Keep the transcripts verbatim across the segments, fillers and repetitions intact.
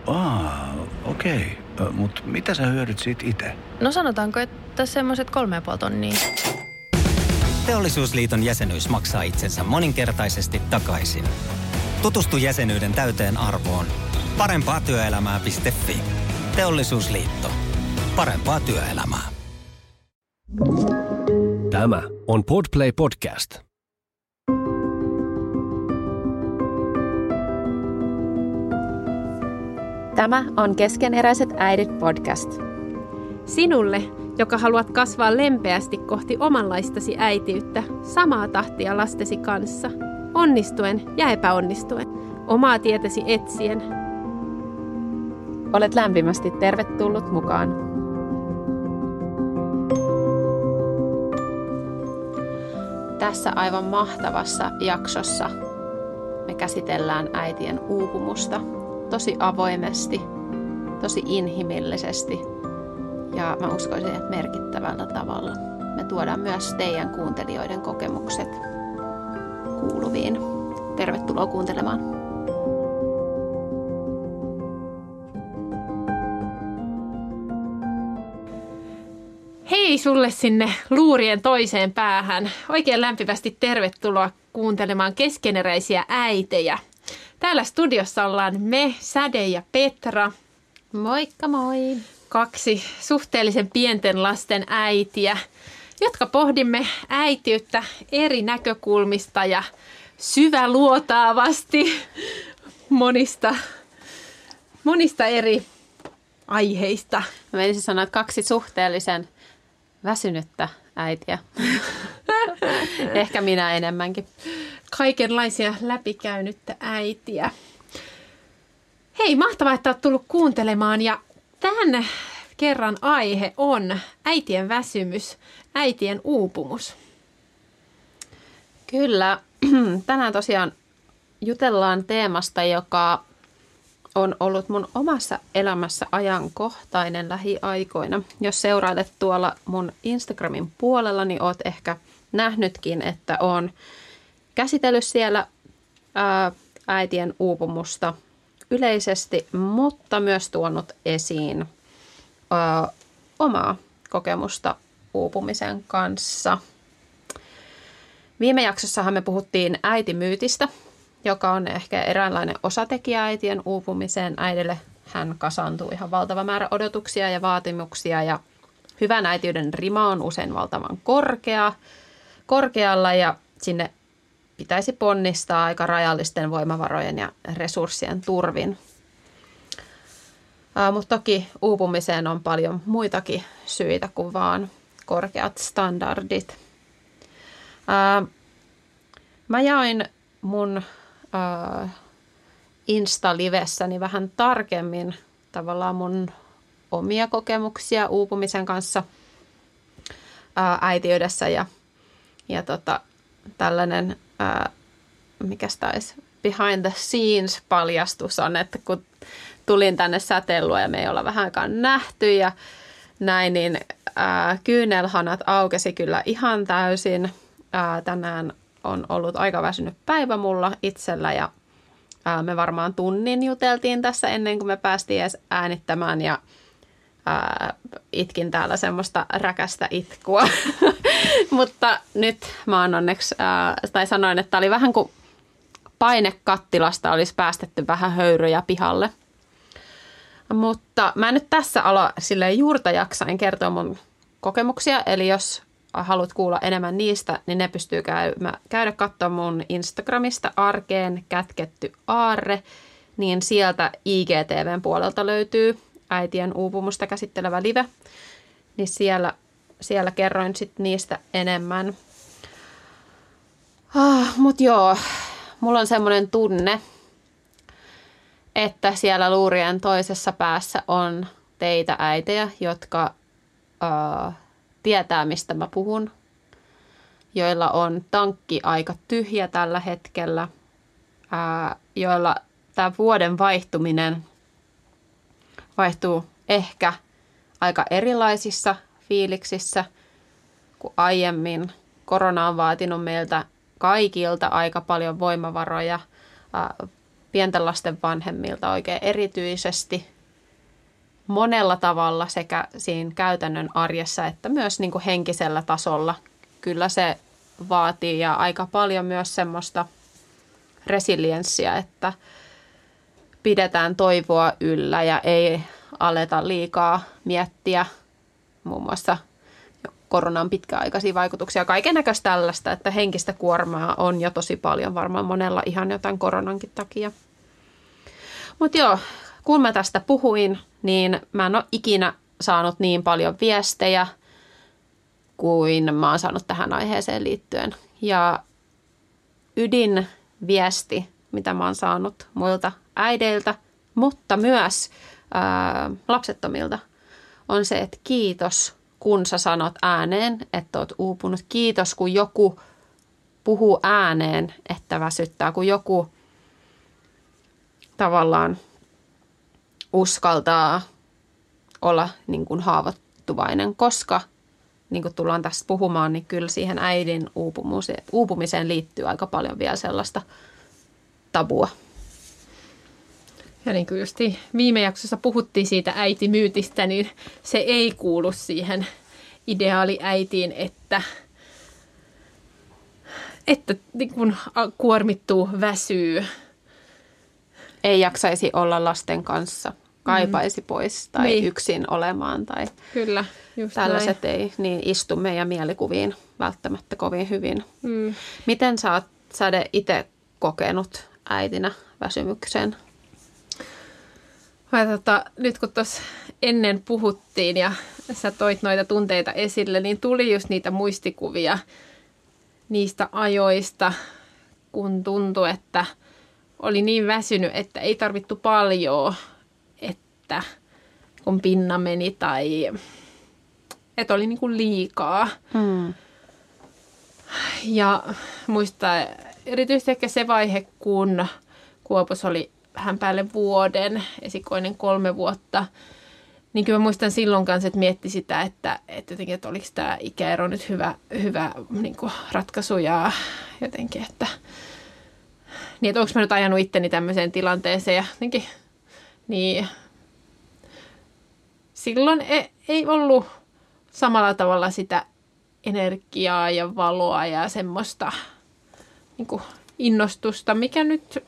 Aa, okei. Okay. Mutta mitä sä hyödyt siitä itse? No sanotaanko, että semmoiset kolme ja puoli tonnia. Teollisuusliiton jäsenyys maksaa itsensä moninkertaisesti takaisin. Tutustu jäsenyyden täyteen arvoon. parempaa työelämää piste fi. Teollisuusliitto. Parempaa työelämää. Tämä on Podplay Podcast. Tämä on Keskeneräiset äidit podcast. Sinulle, joka haluat kasvaa lempeästi kohti omanlaistasi äitiyttä, samaa tahtia lastesi kanssa, onnistuen ja epäonnistuen, omaa tietäsi etsien. Olet lämpimästi tervetullut mukaan. Tässä aivan mahtavassa jaksossa me käsitellään äitien uupumusta tosi avoimesti, tosi inhimillisesti ja mä uskoisin, että merkittävällä tavalla. Me tuodaan myös teidän kuuntelijoiden kokemukset kuuluviin. Tervetuloa kuuntelemaan. Hei sulle sinne luurien toiseen päähän. Oikein lämpimästi tervetuloa kuuntelemaan Keskeneräisiä äitejä. Täällä studiossa ollaan me, Säde ja Petra. Moikka moi! Kaksi suhteellisen pienten lasten äitiä, jotka pohdimme äitiyttä eri näkökulmista ja syväluotaavasti monista, monista eri aiheista. Mä menisin sanoa, että kaksi suhteellisen väsynyttä äitiä. Ehkä minä enemmänkin. Kaikenlaisia läpikäynyttä äitiä. Hei, mahtavaa, että olet tullut kuuntelemaan ja tämän kerran aihe on äitien väsymys, äitien uupumus. Kyllä, tänään tosiaan jutellaan teemasta, joka on ollut mun omassa elämässä ajankohtainen lähiaikoina. Jos seurailet tuolla mun Instagramin puolella, niin oot ehkä nähnytkin, että oon käsitellyt siellä ää, äitien uupumusta yleisesti, mutta myös tuonut esiin ää, omaa kokemusta uupumisen kanssa. Viime jaksossahan me puhuttiin äitimyytistä, joka on ehkä eräänlainen osatekijä äitien uupumiseen. Äidille hän kasaantuu ihan valtava määrä odotuksia ja vaatimuksia ja hyvän äitiyden rima on usein valtavan korkea, korkealla ja sinne pitäisi ponnistaa aika rajallisten voimavarojen ja resurssien turvin. Uh, mutta toki uupumiseen on paljon muitakin syitä kuin vaan korkeat standardit. Uh, mä jaoin mun uh, Insta-livessäni vähän tarkemmin tavallaan mun omia kokemuksia uupumisen kanssa uh, äitiydessä ja, ja tota, tällainen Ää, mikäs taisi behind the scenes paljastus on, että kun tulin tänne säteilua ja me ei olla vähän aikaan nähty ja näin, niin ää, kyynelhanat aukesi kyllä ihan täysin. Ää, tänään on ollut aika väsynyt päivä mulla itsellä ja ää, me varmaan tunnin juteltiin tässä ennen kuin me päästiin edes äänittämään ja ää, itkin täällä semmoista räkästä itkua. Mutta nyt mä oon onneksi, ää, tai sanoin, että oli vähän kuin painekattilasta olisi päästetty vähän höyryjä pihalle. Mutta mä en nyt tässä ala silleen juurta jaksain kertoa mun kokemuksia, eli jos haluat kuulla enemmän niistä, niin ne pystyy käymä, käydä katsoa mun Instagramista arkeen kätketty aarre, niin sieltä I G T V:n puolelta löytyy äitien uupumusta käsittelevä live, niin siellä Siellä kerroin sitten niistä enemmän. Ah, Mutta joo, mulla on semmoinen tunne, että siellä luurien toisessa päässä on teitä äitejä, jotka uh, tietää, mistä mä puhun, joilla on tankki aika tyhjä tällä hetkellä, uh, joilla tämä vuoden vaihtuminen vaihtuu ehkä aika erilaisissa fiiliksissä, kun aiemmin korona on vaatinut meiltä kaikilta aika paljon voimavaroja, pienten lasten vanhemmilta oikein erityisesti monella tavalla sekä siinä käytännön arjessa että myös niin kuin henkisellä tasolla. Kyllä se vaatii ja aika paljon myös semmoista resilienssiä, että pidetään toivoa yllä ja ei aleta liikaa miettiä muun muassa koronan pitkäaikaisia vaikutuksia. Kaiken näköistä tällaista, että henkistä kuormaa on jo tosi paljon varmaan monella ihan jotain koronankin takia. Mutta joo, kun mä tästä puhuin, niin mä en ole ikinä saanut niin paljon viestejä kuin mä oon saanut tähän aiheeseen liittyen. Ja ydinviesti, mitä mä oon saanut muilta äideiltä, mutta myös ää, lapsettomilta, on se, että kiitos, kun sä sanot ääneen, että oot uupunut. Kiitos, kun joku puhuu ääneen, että väsyttää, kun joku tavallaan uskaltaa olla niin kuin haavoittuvainen, koska niin kuin tullaan tässä puhumaan, niin kyllä siihen äidin uupumiseen, uupumiseen liittyy aika paljon vielä sellaista tabua. Ja niin kuin just viime jaksossa puhuttiin siitä äitimyytistä, niin se ei kuulu siihen ideaaliäitiin, että, että niin kuin kuormittuu, väsyy. Ei jaksaisi olla lasten kanssa, kaipaisi mm. pois tai niin. yksin olemaan. Tai Kyllä, just tällaiset näin. ei niin istu meidän mielikuviin välttämättä kovin hyvin. Mm. Miten sä oot Sade itse kokenut äitinä väsymyksen? Vai tota, nyt kun tuossa ennen puhuttiin ja sä toit noita tunteita esille, niin tuli just niitä muistikuvia niistä ajoista, kun tuntui, että oli niin väsynyt, että ei tarvittu paljon, että kun pinna meni tai että oli niin kuin liikaa. Hmm. Ja muistaa erityisesti ehkä se vaihe, kun Kuopos oli vähän päälle vuoden, esikoinen kolme vuotta, niin kyllä mä muistan silloin kanssa, että mietti sitä, että, että jotenkin, että oliko tämä ikäero nyt hyvä, hyvä niin kuin ratkaisu ja jotenkin, että, niin että onko mä nyt ajanut itteni tämmöiseen tilanteeseen ja jotenkin, niin silloin ei, ei ollut samalla tavalla sitä energiaa ja valoa ja semmoista niin kuin innostusta, mikä nyt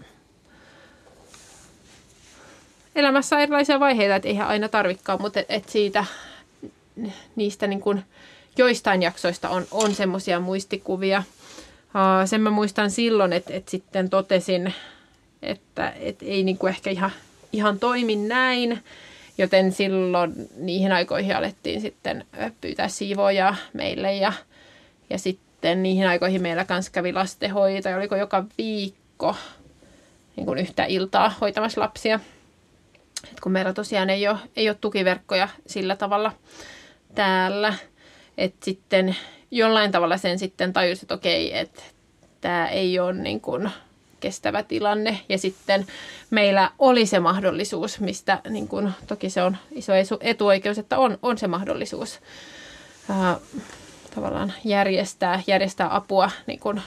elämässä on erilaisia vaiheita, että eihän aina tarvikaan, mutta et, et siitä niistä niin kuin joistain jaksoista on, on semmoisia muistikuvia. Uh, sen mä muistan silloin, että et sitten totesin, että et ei niin kuin ehkä ihan, ihan toimi näin, joten silloin niihin aikoihin alettiin sitten pyytää siivoojaa meille ja, ja sitten niihin aikoihin meillä kanssa kävi lastenhoito ja oliko joka viikko niin kuin yhtä iltaa hoitamassa lapsia. Et kun meillä tosiaan ei ole, ei ole tukiverkkoja sillä tavalla täällä, että sitten jollain tavalla sen sitten tajusi, että okei, että tämä ei ole niin kuin kestävä tilanne. Ja sitten meillä oli se mahdollisuus, mistä niin kuin, toki se on iso etuoikeus, että on, on se mahdollisuus ää, tavallaan järjestää, järjestää apua niin kuin,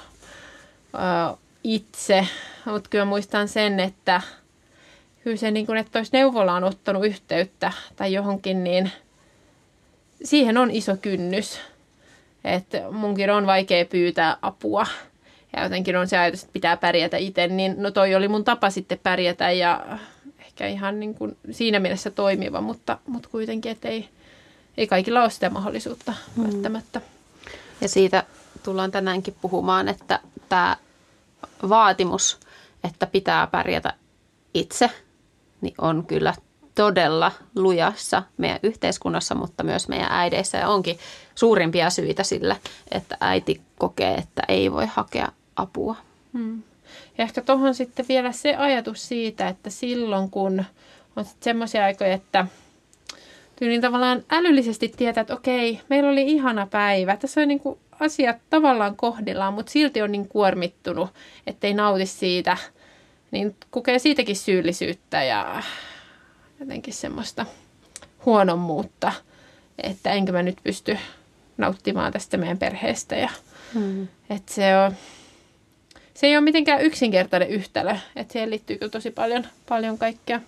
ää, itse. Mutta kyllä muistan sen, että kyllä se, niin kuin, että olisi neuvolaan ottanut yhteyttä tai johonkin, niin siihen on iso kynnys. Että munkin on vaikea pyytää apua ja jotenkin on se ajatus, että pitää pärjätä itse, niin no toi oli mun tapa sitten pärjätä ja ehkä ihan niin kuin siinä mielessä toimiva, mutta, mutta kuitenkin, että ei, ei kaikilla ole sitä mahdollisuutta mm. välttämättä. Ja siitä tullaan tänäänkin puhumaan, että tämä vaatimus, että pitää pärjätä itse, niin on kyllä todella lujassa meidän yhteiskunnassa, mutta myös meidän äideissä. Ja onkin suurimpia syitä sille, että äiti kokee, että ei voi hakea apua. Hmm. Ja ehkä tuohon sitten vielä se ajatus siitä, että silloin kun on semmoisia aikoja, että niin tavallaan älyllisesti tietää, että okei, meillä oli ihana päivä. Tässä on niin kuin asiat tavallaan kohdillaan, mutta silti on niin kuormittunut, ettei nauti siitä. Niin kokee siitäkin syyllisyyttä ja jotenkin semmoista huonommuutta, että enkö mä nyt pysty nauttimaan tästä meidän perheestä. Ja, hmm. että se on, se ei ole mitenkään yksinkertainen yhtälö, että siihen liittyy kyllä tosi paljon, paljon kaikkea.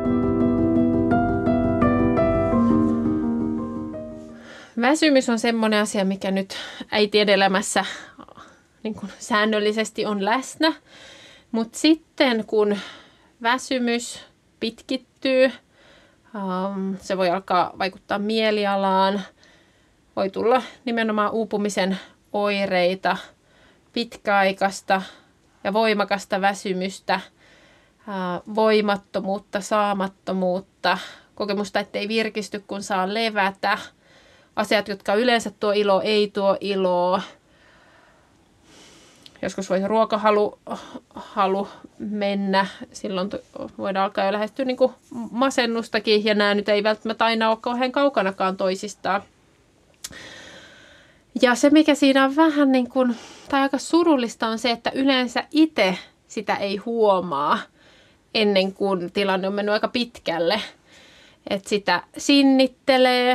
Väsymys on semmoinen asia, mikä nyt äitien elämässä niin kuin säännöllisesti on läsnä, mutta sitten kun väsymys pitkittyy, se voi alkaa vaikuttaa mielialaan, voi tulla nimenomaan uupumisen oireita, pitkäaikaista ja voimakasta väsymystä, voimattomuutta, saamattomuutta, kokemusta, ettei virkisty kun saa levätä, asiat, jotka yleensä tuo ilo, ei tuo iloa. Joskus voi ruokahalu halu mennä, silloin voidaan alkaa jo lähestyä niin kuin masennustakin, ja nämä nyt ei välttämättä aina ole kauhean kaukanakaan toisistaan. Ja se, mikä siinä on vähän niin kuin, tai aika surullista, on se, että yleensä itse sitä ei huomaa ennen kuin tilanne on mennyt aika pitkälle. Että sitä sinnittelee,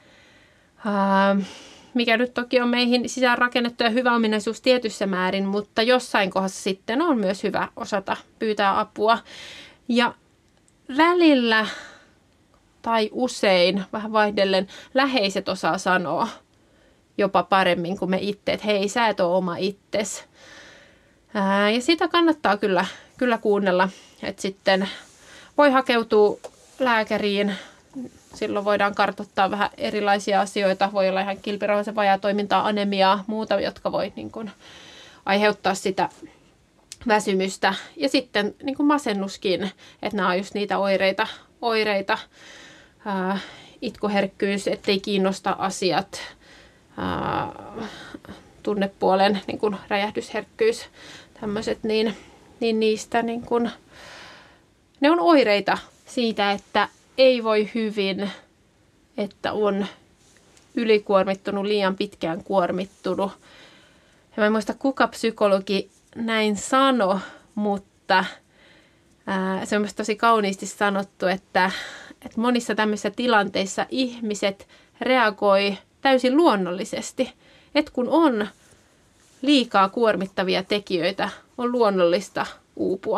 ää, mikä nyt toki on meihin sisään rakennettu ja hyvä ominaisuus tietyssä määrin, mutta jossain kohdassa sitten on myös hyvä osata pyytää apua. Ja välillä tai usein, vähän vaihdellen, läheiset osaa sanoa jopa paremmin kuin me itse, että hei, sä et ole oma itses. Ää, ja sitä kannattaa kyllä, kyllä kuunnella, että sitten voi hakeutua lääkäriin. Silloin voidaan kartoittaa vähän erilaisia asioita. Voi olla ihan kilpirauhasen vajaatoimintaa, anemiaa, muuta, jotka voi niin kuin aiheuttaa sitä väsymystä. Ja sitten niin kuin masennuskin, että nämä on just niitä oireita, oireita. Ää, itkuherkkyys, ettei kiinnosta asiat, ää, tunnepuolen niin kuin räjähdysherkkyys, tämmöiset, niin, niin niistä niin kuin, ne on oireita siitä, että ei voi hyvin, että on ylikuormittunut, liian pitkään kuormittunut. Ja mä en muista, kuka psykologi näin sano, mutta ää, se on myös tosi kauniisti sanottu, että, että monissa tämmöisissä tilanteissa ihmiset reagoi täysin luonnollisesti. Että kun on liikaa kuormittavia tekijöitä, on luonnollista uupua.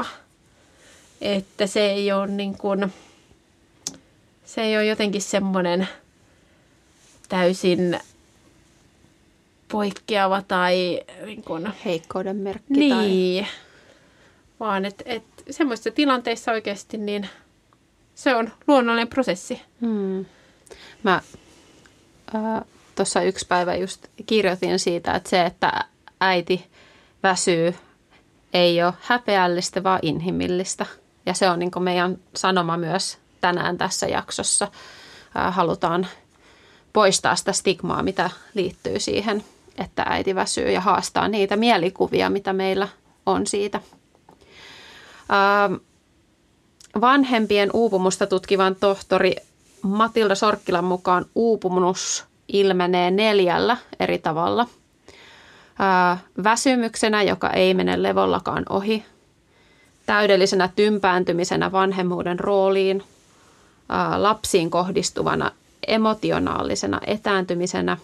Että se ei ole niin kuin, se ei ole jotenkin semmoinen täysin poikkeava tai niin kuin, heikkouden merkki. Niin, tai... vaan että et, semmoisissa tilanteissa oikeasti niin se on luonnollinen prosessi. Hmm. Mä äh, tuossa yksi päivä just kirjoitin siitä, että se, että äiti väsyy, ei ole häpeällistä, vaan inhimillistä. Ja se on niin kuin meidän sanoma myös tänään tässä jaksossa. Ää, halutaan poistaa sitä stigmaa, mitä liittyy siihen, että äiti väsyy, ja haastaa niitä mielikuvia, mitä meillä on siitä. Ää, vanhempien uupumusta tutkivan tohtori Matilda Sorkkilan mukaan uupumus ilmenee neljällä eri tavalla. Ää, väsymyksenä, joka ei mene levollakaan ohi. Täydellisenä tympääntymisenä vanhemmuuden rooliin. Ää, lapsiin kohdistuvana emotionaalisena etääntymisenä.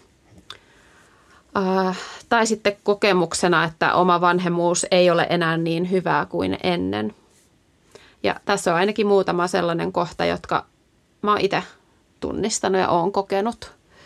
Ää, tai sitten kokemuksena, että oma vanhemmuus ei ole enää niin hyvää kuin ennen. Ja tässä on ainakin muutama sellainen kohta, jotka mä oon itse tunnistanut ja oon kokenut.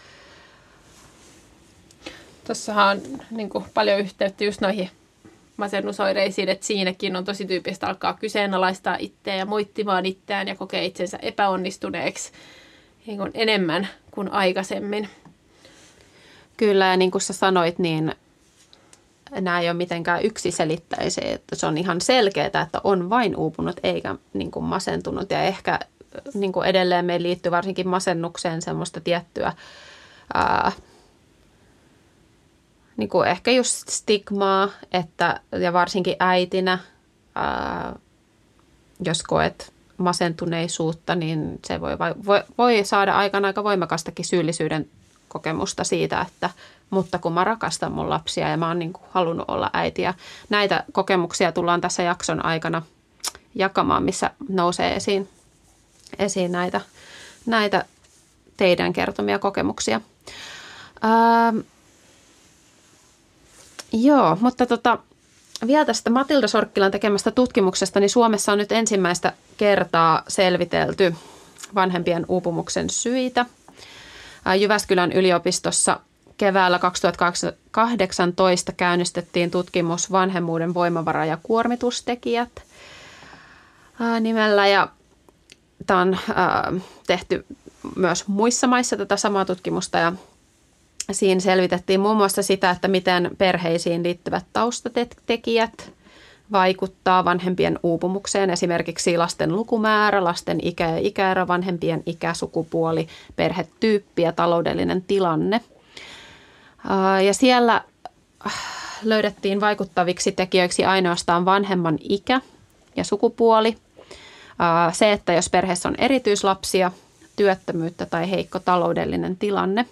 Tuossahan on niin kuin paljon yhteyttä just noihin masennusoireisiin, että siinäkin on tosi tyypistä alkaa kyseenalaistaa itseään ja moittimaan itseään ja kokee itsensä epäonnistuneeksi niin kuin enemmän kuin aikaisemmin. Kyllä, ja niin kuin sä sanoit, niin nämä ei ole mitenkään yksiselitteisiä, että se on ihan selkeää, että on vain uupunut eikä niin kuin masentunut. Ja ehkä niin kuin edelleen meillä liittyy varsinkin masennukseen semmoista tiettyä, ää, niin kuin ehkä just stigmaa, että, ja varsinkin äitinä, ää, jos koet masentuneisuutta, niin se voi, voi, voi saada aikana aika voimakastakin syyllisyyden kokemusta siitä, että mutta kun mä rakastan mun lapsia ja mä oon niin kuin halunnut olla äiti. Ja näitä kokemuksia tullaan tässä jakson aikana jakamaan, missä nousee esiin, esiin näitä, näitä teidän kertomia kokemuksia. Ää, joo, mutta tota, vielä tästä Matilda Sorkkilan tekemästä tutkimuksesta, niin Suomessa on nyt ensimmäistä kertaa selvitelty vanhempien uupumuksen syitä. Jyväskylän yliopistossa keväällä kaksituhattakahdeksantoista käynnistettiin tutkimus vanhemmuuden voimavara- ja kuormitustekijät nimellä. Ja tämä on tehty myös muissa maissa tätä samaa tutkimusta ja siinä selvitettiin muun muassa sitä, että miten perheisiin liittyvät taustatekijät vaikuttaa vanhempien uupumukseen. Esimerkiksi lasten lukumäärä, lasten ikä ja ikäerä, vanhempien ikä, sukupuoli, perhetyyppi ja taloudellinen tilanne. Ja siellä löydettiin vaikuttaviksi tekijöiksi ainoastaan vanhemman ikä ja sukupuoli. Se, että jos perheessä on erityislapsia, työttömyyttä tai heikko taloudellinen tilanne.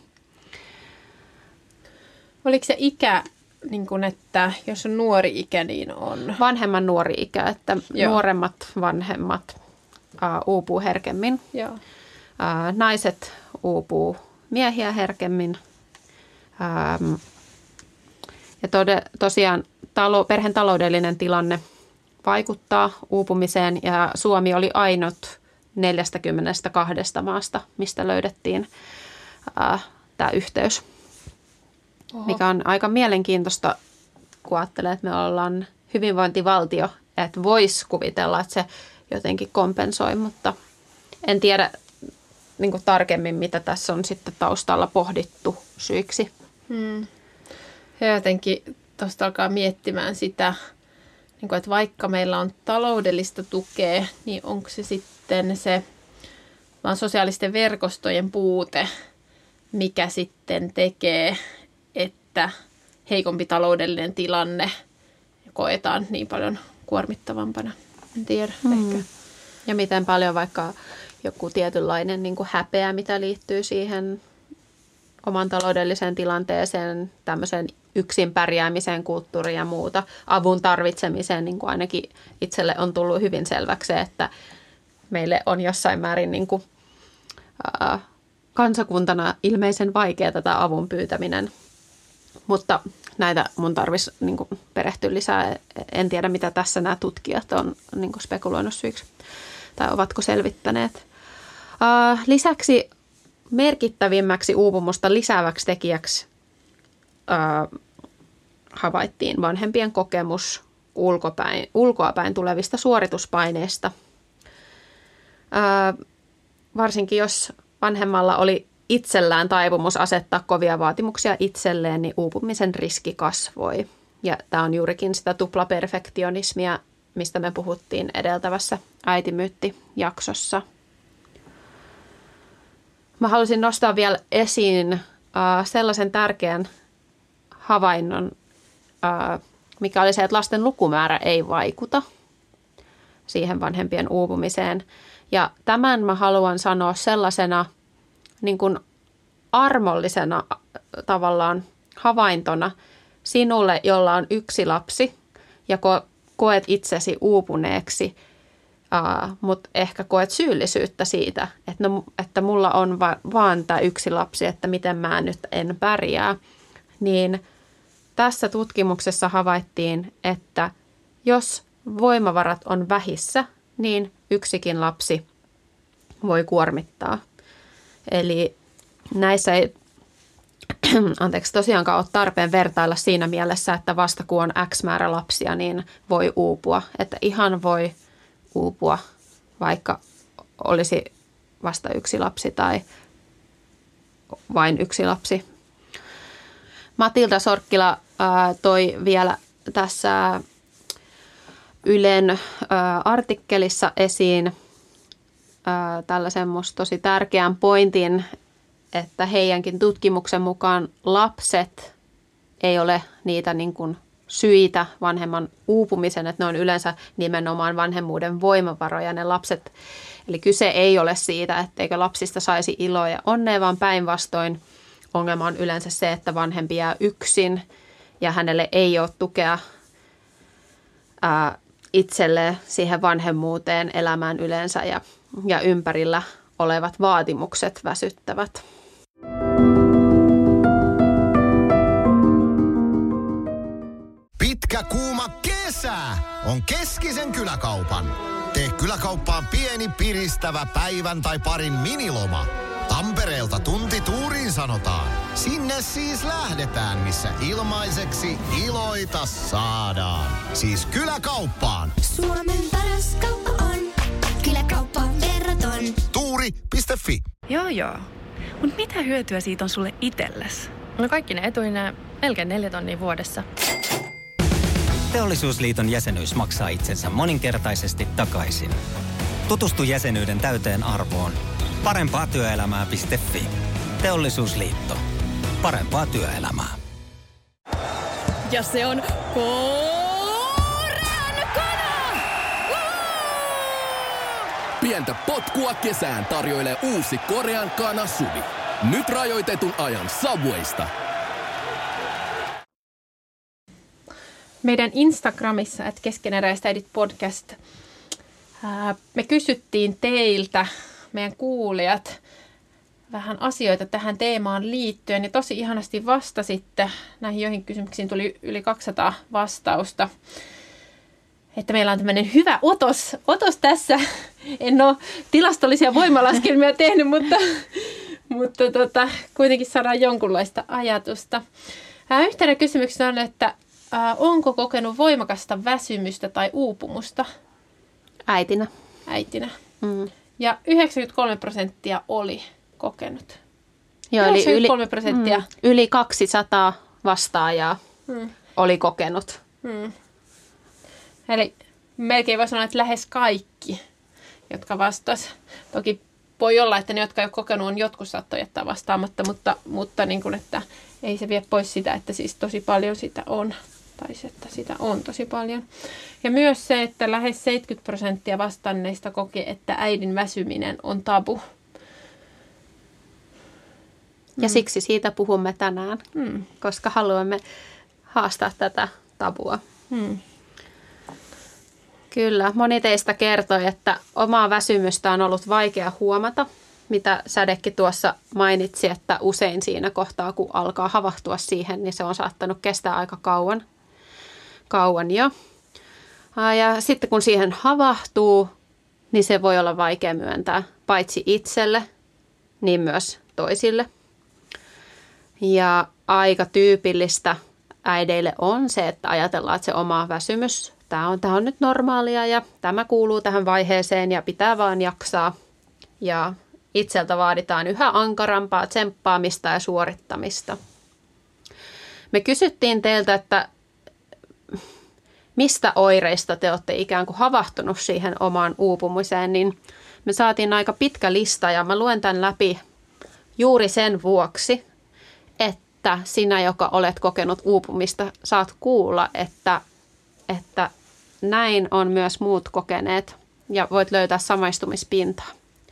Oliko se ikä, niin kuin että jos on nuori ikä, niin on? Vanhemman nuori ikä, että Joo. nuoremmat vanhemmat uh, uupuu herkemmin. Joo. Uh, naiset uupuu miehiä herkemmin. Um, ja tode, tosiaan talo, perheen taloudellinen tilanne vaikuttaa uupumiseen ja Suomi oli ainut neljästäkymmenestäkahdesta maasta, mistä löydettiin uh, tämä yhteys. Oho. Mikä on aika mielenkiintoista, kun ajattelee, että me ollaan hyvinvointivaltio, että voisi kuvitella, että se jotenkin kompensoi, mutta en tiedä niin kuin tarkemmin, mitä tässä on sitten taustalla pohdittu syiksi. Hmm. Ja jotenkin tuosta alkaa miettimään sitä, niin kuin, että vaikka meillä on taloudellista tukea, niin onko se sitten se vaan sosiaalisten verkostojen puute, mikä sitten tekee, että heikompi taloudellinen tilanne koetaan niin paljon kuormittavampana. En tiedä hmm. ehkä. Ja miten paljon vaikka joku tietynlainen niin kuin häpeä, mitä liittyy siihen oman taloudelliseen tilanteeseen, tämmöiseen yksin pärjäämiseen, kulttuuriin ja muuta, avun tarvitsemiseen, niin kuin ainakin itselle on tullut hyvin selväksi, että meille on jossain määrin niin kuin, ää, kansakuntana ilmeisen vaikeaa tätä avun pyytäminen. Mutta näitä mun tarvitsisi niin kuin perehtyä lisää. En tiedä, mitä tässä nämä tutkijat on niin kuin spekuloinut syiksi tai ovatko selvittäneet. Ää, lisäksi merkittävimmäksi uupumusta lisääväksi tekijäksi ää, havaittiin vanhempien kokemus ulkopäin, ulkoapäin tulevista suorituspaineista. Ää, varsinkin jos vanhemmalla oli itsellään taipumus asettaa kovia vaatimuksia itselleen, niin uupumisen riski kasvoi. Ja tämä on juurikin sitä tuplaperfektionismia, mistä me puhuttiin edeltävässä äitimyytti-jaksossa. Mä haluaisin nostaa vielä esiin äh, sellaisen tärkeän havainnon, äh, mikä oli se, että lasten lukumäärä ei vaikuta siihen vanhempien uupumiseen. Ja tämän mä haluan sanoa sellaisena niin kuin armollisena tavallaan havaintona sinulle, jolla on yksi lapsi ja ko- koet itsesi uupuneeksi, uh, mutta ehkä koet syyllisyyttä siitä, että, no, että mulla on va- vaan tämä yksi lapsi, että miten mä nyt en pärjää. Niin tässä tutkimuksessa havaittiin, että jos voimavarat on vähissä, niin yksikin lapsi voi kuormittaa. Eli näissä ei anteeksi, tosiaankaan ole tarpeen vertailla siinä mielessä, että vasta kun on X määrä lapsia, niin voi uupua. Että ihan voi uupua, vaikka olisi vasta yksi lapsi tai vain yksi lapsi. Matilda Sorkkila ää, toi vielä tässä Ylen ää, artikkelissa esiin ää, tällaisen musta tosi tärkeän pointin, että heidänkin tutkimuksen mukaan lapset ei ole niitä niin kuin syitä vanhemman uupumisen, että ne on yleensä nimenomaan vanhemmuuden voimavaroja ne lapset. Eli kyse ei ole siitä, etteikö lapsista saisi iloa ja onnea, vaan päinvastoin ongelma on yleensä se, että vanhempi jää yksin ja hänelle ei ole tukea ää, itselleen siihen vanhemmuuteen, elämään yleensä ja, ja ympärillä olevat vaatimukset väsyttävät. Pitkä kuuma keli. Tämä on Keskisen kyläkaupan. Tee kyläkauppaan pieni piristävä päivän tai parin miniloma. Tampereelta tunti tuuriin sanotaan. Sinne siis lähdetään, missä ilmaiseksi iloita saadaan. Siis kyläkauppaan. Suomen paras kauppa on Kyläkauppa Verraton. Tuuri piste fi. Joo joo. Mut mitä hyötyä siitä on sulle itsellesi? No kaikki ne etuineen melkein neljä tonnia vuodessa. Teollisuusliiton jäsenyys maksaa itsensä moninkertaisesti takaisin. Tutustu jäsenyyden täyteen arvoon. parempaa työelämää piste fi. Teollisuusliitto. Parempaa työelämää. Ja se on korean kana! Pientä potkua kesään tarjoilee uusi Korean kana Subi. Nyt rajoitetun ajan Subwaysta. Meidän Instagramissa, että Keskeneräiset äidit podcast, ää, me kysyttiin teiltä, meidän kuulijat, vähän asioita tähän teemaan liittyen. Ja tosi ihanasti vastasitte. Näihin joihin kysymyksiin tuli yli kaksisataa vastausta. Että meillä on tämmöinen hyvä otos, otos tässä. En ole tilastollisia voimalaskelmia tehnyt, mutta, mutta tota, kuitenkin saadaan jonkunlaista ajatusta. Ää, yhtenä kysymyksenä on, että ää, onko kokenut voimakasta väsymystä tai uupumusta? Äitinä. Äitinä. Mm. Ja yhdeksänkymmentäkolme prosenttia oli kokenut. Joo, eli yli, prosenttia. Mm, yli kaksisataa vastaajaa mm. oli kokenut. Mm. Eli melkein voi sanoa, että lähes kaikki, jotka vastasi. Toki voi olla, että ne, jotka ei ole kokenut, on jotkut saattoi jättää vastaamatta, mutta, mutta niin kuin, että ei se vie pois sitä, että siis tosi paljon sitä on. Tai se, että sitä on tosi paljon. Ja myös se, että lähes seitsemänkymmentä prosenttia vastanneista koki, että äidin väsyminen on tabu. Ja mm. siksi siitä puhumme tänään, mm. koska haluamme haastaa tätä tabua. Mm. Kyllä, moni teistä kertoi, että omaa väsymystä on ollut vaikea huomata, mitä Sädekin tuossa mainitsi, että usein siinä kohtaa, kun alkaa havahtua siihen, niin se on saattanut kestää aika kauan. Kauan jo. Ja sitten kun siihen havahtuu, niin se voi olla vaikea myöntää paitsi itselle, niin myös toisille. Ja aika tyypillistä äideille on se, että ajatellaan, että se oma väsymys, tämä on, tämä on nyt normaalia ja tämä kuuluu tähän vaiheeseen ja pitää vaan jaksaa. Ja itseltä vaaditaan yhä ankarampaa tsemppaamista ja suorittamista. Me kysyttiin teiltä, että mistä oireista te olette ikään kuin havahtunut siihen omaan uupumiseen, niin me saatiin aika pitkä lista ja mä luen tämän läpi juuri sen vuoksi, että sinä, joka olet kokenut uupumista, saat kuulla, että, että näin on myös muut kokeneet ja voit löytää samaistumispintaa.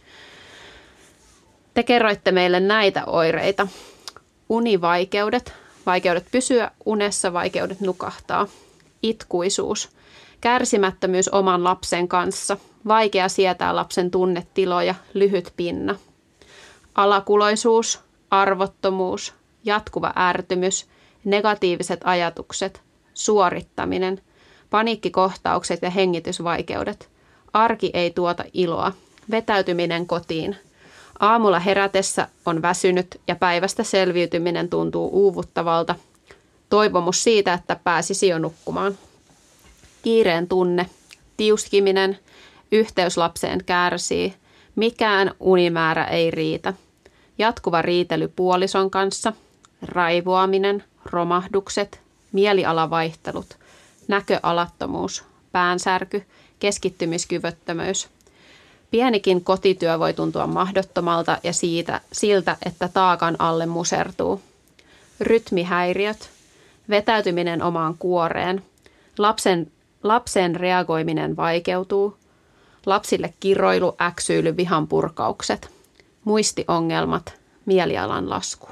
Te kerroitte meille näitä oireita. Univaikeudet, vaikeudet pysyä unessa, vaikeudet nukahtaa. Itkuisuus, kärsimättömyys oman lapsen kanssa, vaikea sietää lapsen tunnetiloja, lyhyt pinna. Alakuloisuus, arvottomuus, jatkuva ärtymys, negatiiviset ajatukset, suorittaminen, paniikkikohtaukset ja hengitysvaikeudet. Arki ei tuota iloa, vetäytyminen kotiin. Aamulla herätessä on väsynyt ja päivästä selviytyminen tuntuu uuvuttavalta. Toivomus siitä, että pääsisi jo nukkumaan. Kiireen tunne, tiuskiminen, yhteys lapseen kärsii, mikään unimäärä ei riitä. Jatkuva riitely puolison kanssa, raivoaminen, romahdukset, mielialavaihtelut, näköalattomuus, päänsärky, keskittymiskyvyttömyys. Pienikin kotityö voi tuntua mahdottomalta ja siitä, siltä, että taakan alle musertuu. Rytmihäiriöt, vetäytyminen omaan kuoreen, lapsen, lapsen reagoiminen vaikeutuu, lapsille kiroilu, äksyily, vihan purkaukset, muistiongelmat, mielialan lasku.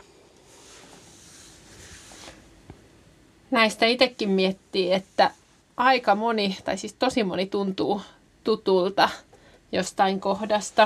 Näistä itsekin miettii, että aika moni, tai siis tosi moni tuntuu tutulta jostain kohdasta.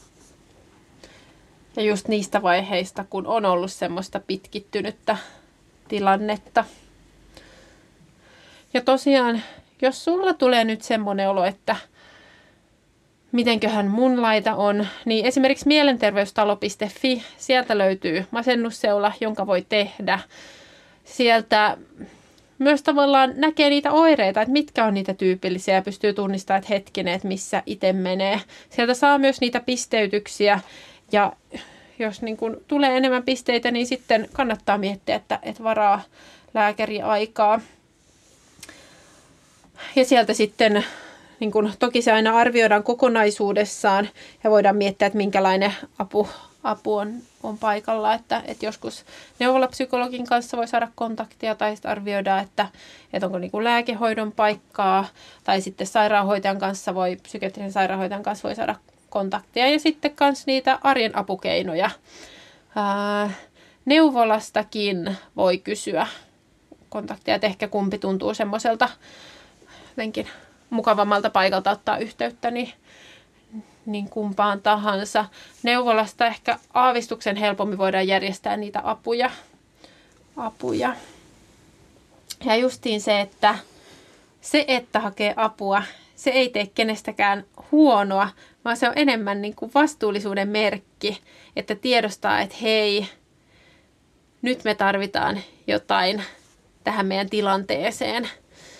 Ja just niistä vaiheista, kun on ollut semmoista pitkittynyttä tilannetta. Ja tosiaan jos sulla tulee nyt semmoinen olo, että mitenköhän mun laita on, niin esimerkiksi mielenterveystalo piste fi, sieltä löytyy masennusseula, jonka voi tehdä. Sieltä myös tavallaan näkee niitä oireita, että mitkä on niitä tyypillisiä ja pystyy tunnistamaan, että hetkinen, että missä itse menee. Sieltä saa myös niitä pisteytyksiä ja jos niin kun tulee enemmän pisteitä, niin sitten kannattaa miettiä, että, että varaa lääkäriaikaa. Ja sieltä sitten niin kun, toki se aina arvioidaan kokonaisuudessaan ja voidaan miettiä, että minkälainen apu, apu on, on paikalla. Että, että joskus neuvolapsykologin kanssa voi saada kontaktia tai sitten arvioidaan, että, että onko niin kun lääkehoidon paikkaa tai sitten sairaanhoitajan kanssa voi, psykiatrisen sairaanhoitajan kanssa voi saada kontaktia ja sitten myös niitä arjen apukeinoja. Ää, neuvolastakin voi kysyä kontaktia, että ehkä kumpi tuntuu semmoiselta jotenkin mukavammalta paikalta ottaa yhteyttä, niin, niin kumpaan tahansa. Neuvolasta ehkä aavistuksen helpommin voidaan järjestää niitä apuja. apuja. Ja justiin se, että se, että hakee apua, se ei tee kenestäkään huonoa, vaan se on enemmän niin kuin vastuullisuuden merkki, että tiedostaa, että hei, nyt me tarvitaan jotain tähän meidän tilanteeseen.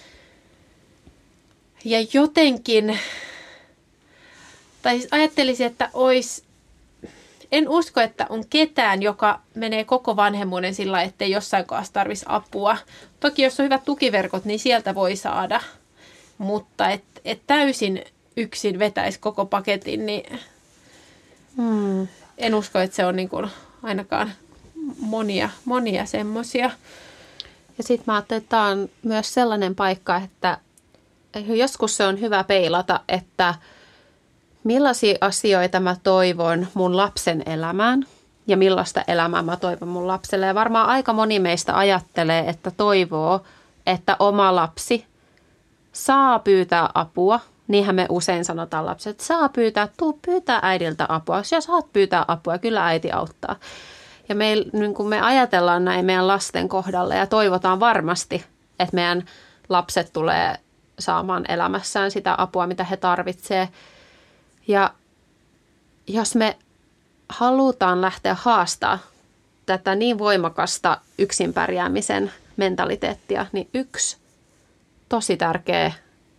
Ja jotenkin, tai siis ajattelisin, että olisi, en usko, että on ketään, joka menee koko vanhemmuuden sillä, ettei jossain kohdassa tarvitsisi apua. Toki jos on hyvät tukiverkot, niin sieltä voi saada, mutta et, et täysin yksin vetäisi koko paketin, niin hmm. en usko, että se on niin kuin ainakaan monia, monia semmoisia. Ja sitten mä ajattelin, että tämä on myös sellainen paikka, että joskus se on hyvä peilata, että millaisia asioita mä toivon mun lapsen elämään ja millaista elämää mä toivon mun lapselle. Ja varmaan aika moni meistä ajattelee, että toivoo, että oma lapsi saa pyytää apua. Niinhän me usein sanotaan lapset, että saa pyytää, tuu pyytää äidiltä apua. Jos saat pyytää apua, kyllä äiti auttaa. Ja me, niin kun me ajatellaan näin meidän lasten kohdalla ja toivotaan varmasti, että meidän lapset tulee saamaan elämässään sitä apua, mitä he tarvitsevat. Ja jos me halutaan lähteä haastaa tätä niin voimakasta yksin pärjäämisen mentaliteettia, niin yksi tosi tärkeä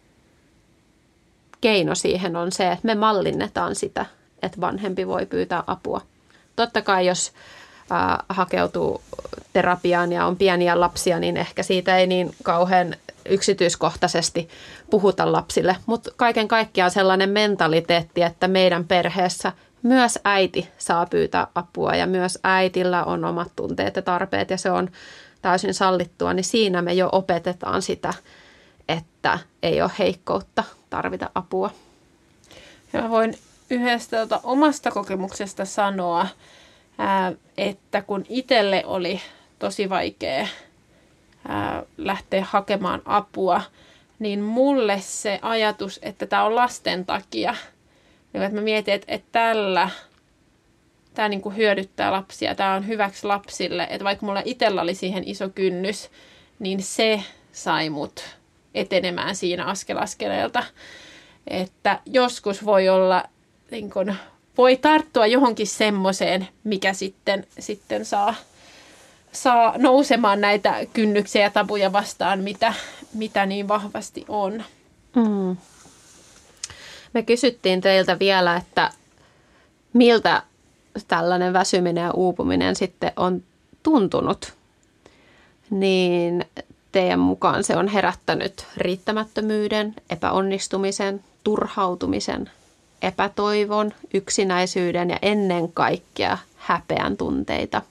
keino siihen on se, että me mallinnetaan sitä, että vanhempi voi pyytää apua. Totta kai jos äh, hakeutuu terapiaan ja on pieniä lapsia, niin ehkä siitä ei niin kauhean yksityiskohtaisesti puhuta lapsille, mutta kaiken kaikkiaan sellainen mentaliteetti, että meidän perheessä myös äiti saa pyytää apua ja myös äitillä on omat tunteet ja tarpeet ja se on täysin sallittua, niin siinä me jo opetetaan sitä, että ei ole heikkoutta tarvita apua. Ja mä voin yhdestä tuota omasta kokemuksesta sanoa, ää, että kun itselle oli tosi vaikea ää, lähteä hakemaan apua, niin mulle se ajatus, että tämä on lasten takia, niin että mä mietin, että, että tällä tämä niin kuin hyödyttää lapsia, tämä on hyväksi lapsille, että vaikka mulla itsellä oli siihen iso kynnys, niin se sai mut etenemään siinä askel askeleelta. Että joskus voi olla, niin kun, voi tarttua johonkin semmoiseen, mikä sitten, sitten saa, saa nousemaan näitä kynnyksiä ja tabuja vastaan, mitä, mitä niin vahvasti on. Mm. Me kysyttiin teiltä vielä, että miltä tällainen väsyminen ja uupuminen sitten on tuntunut, niin teidän mukaan se on herättänyt riittämättömyyden, epäonnistumisen, turhautumisen, epätoivon, yksinäisyyden ja ennen kaikkea häpeän tunteita.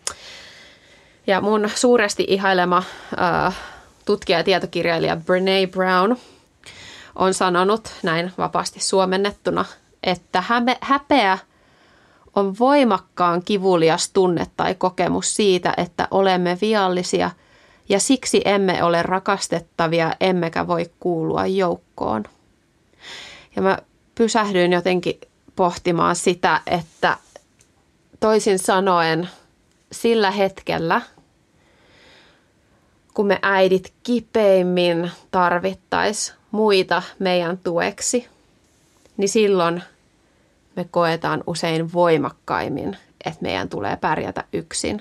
Ja mun suuresti ihailema äh, tutkija ja tietokirjailija Brené Brown on sanonut näin vapaasti suomennettuna, että häpeä on voimakkaan kivulias tunne tai kokemus siitä, että olemme viallisia ja siksi emme ole rakastettavia, emmekä voi kuulua joukkoon. Ja mä pysähdyin jotenkin pohtimaan sitä, että toisin sanoen sillä hetkellä, kun me äidit kipeimmin tarvittaisiin muita meidän tueksi, niin silloin me koetaan usein voimakkaimmin, että meidän tulee pärjätä yksin.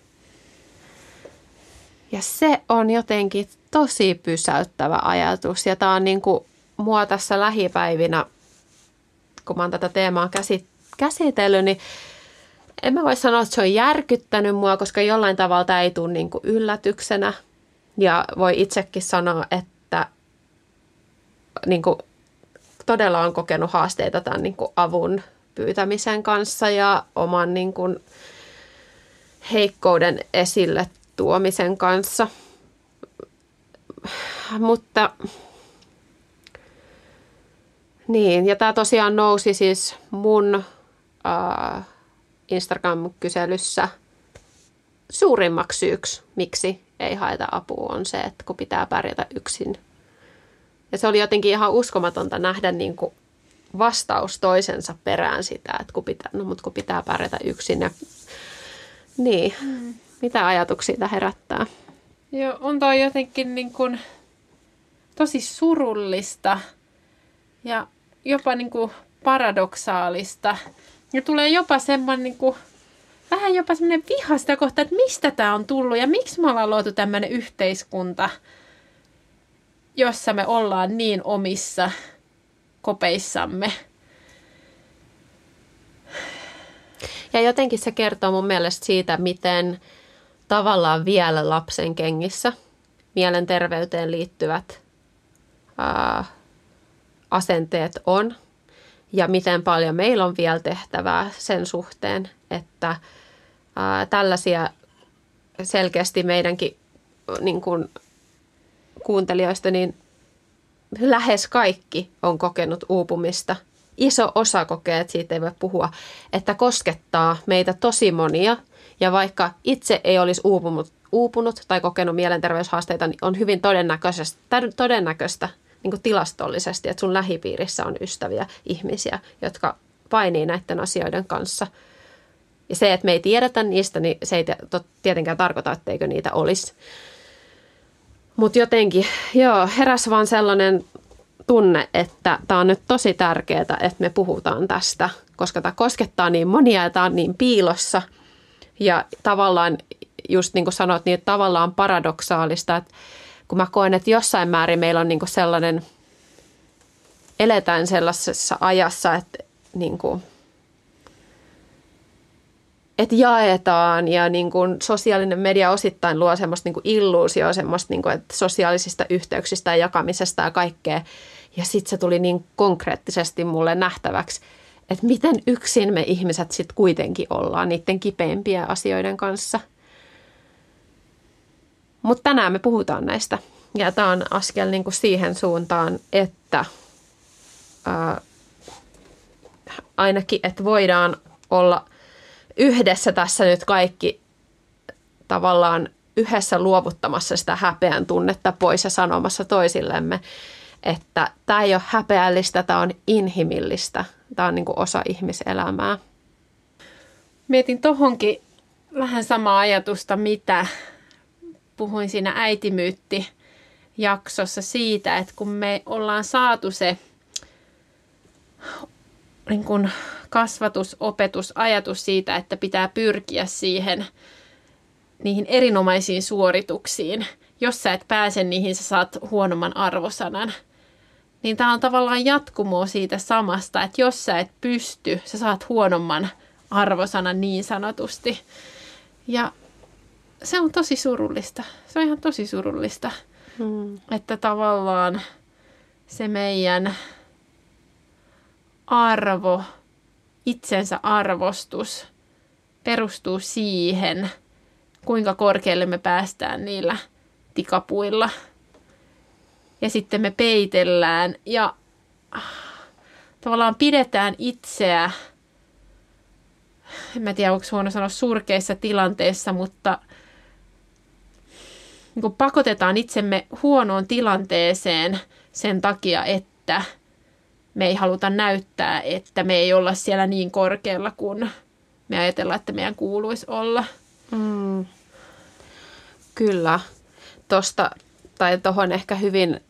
Ja se on jotenkin tosi pysäyttävä ajatus. Ja tämä on niin kuin mua tässä lähipäivinä, kun mä oon tätä teemaa käsitellyt, niin en mä voi sanoa, että se on järkyttänyt mua, koska jollain tavalla tämä ei tule niin kuin yllätyksenä. Ja voi itsekin sanoa, että niin kuin todella on kokenut haasteita tämän niin kuin avun pyytämisen kanssa ja oman niin kuin heikkouden esille tuomisen kanssa. Mutta niin, ja tämä tosiaan nousi siis mun äh, Instagram-kyselyssä suurimmaksi syyksi, miksi ei haeta apua, on se, että kun pitää pärjätä yksin. Ja se oli jotenkin ihan uskomatonta nähdä niin kuin vastaus toisensa perään sitä, että kun pitää, no, mutta kun pitää pärjätä yksin. Ja, niin, mm. mitä ajatuksia tämä herättää? Joo, on toi jotenkin niin kuin tosi surullista ja jopa niin kuin paradoksaalista. Ja tulee jopa semmoinen niin kuin, vähän jopa semmoinen viha sitä kohtaa, että mistä tämä on tullut ja miksi me ollaan luotu tämmöinen yhteiskunta, jossa me ollaan niin omissa kopeissamme. Ja jotenkin se kertoo mun mielestä siitä, miten tavallaan vielä lapsen kengissä mielenterveyteen liittyvät ää, asenteet on. Ja miten paljon meillä on vielä tehtävää sen suhteen, että ää, tällaisia selkeästi meidänkin niin kuin kuuntelijoista, niin lähes kaikki on kokenut uupumista. Iso osa kokee, että siitä ei voi puhua, että koskettaa meitä tosi monia. Ja vaikka itse ei olisi uupunut, uupunut tai kokenut mielenterveyshaasteita, niin on hyvin todennäköistä, todennäköistä niin kuin tilastollisesti, että sun lähipiirissä on ystäviä ihmisiä, jotka painii näiden asioiden kanssa. Ja se, että me ei tiedetä niistä, niin se ei tietenkään tarkoita, etteikö niitä olisi. Mutta jotenkin, joo, heräsi vaan sellainen tunne, että tämä on nyt tosi tärkeää, että me puhutaan tästä, koska tämä koskettaa niin monia ja tämä on niin piilossa. Ja tavallaan, just niin kuin sanoit, niin tavallaan paradoksaalista, että kun mä koen, että jossain määrin meillä on niin kuin sellainen, eletään sellaisessa ajassa, että, niin kuin, että jaetaan ja niin kuin sosiaalinen media osittain luo semmoista niin kuin illuusioa, semmoista niin kuin, että sosiaalisista yhteyksistä ja jakamisesta ja kaikkea. Ja sitten se tuli niin konkreettisesti mulle nähtäväksi, että miten yksin me ihmiset sitten kuitenkin ollaan niiden kipeimpien asioiden kanssa. Mutta tänään me puhutaan näistä. Ja tämä on askel niin kuin siihen suuntaan, että ää, ainakin, että voidaan olla yhdessä tässä nyt kaikki tavallaan yhdessä luovuttamassa sitä häpeän tunnetta pois ja sanomassa toisillemme, että tämä ei ole häpeällistä, tämä on inhimillistä, tämä on niin kuin osa ihmiselämää. Mietin tohonkin vähän samaa ajatusta, mitä puhuin siinä äitimyytti-jaksossa siitä, että kun me ollaan saatu se niin kuin kasvatus, opetus, ajatus siitä, että pitää pyrkiä siihen niihin erinomaisiin suorituksiin. Jos sä et pääse niihin, sä saat huonomman arvosanan. Niin tää on tavallaan jatkumoa siitä samasta, että jos sä et pysty, sä saat huonomman arvosanan niin sanotusti. Ja se on tosi surullista. Se on ihan tosi surullista, hmm. että tavallaan se meidän arvo, itsensä arvostus perustuu siihen, kuinka korkealle me päästään niillä tikapuilla. Ja sitten me peitellään ja tavallaan pidetään itseä, en mä tiedä, onko huono sanoa surkeissa tilanteissa, mutta niin kuin pakotetaan itsemme huonoon tilanteeseen sen takia, että me ei haluta näyttää, että me ei olla siellä niin korkealla, kun me ajatellaan, että meidän kuuluisi olla. Mm. Kyllä. tosta, tai tohon ehkä hyvin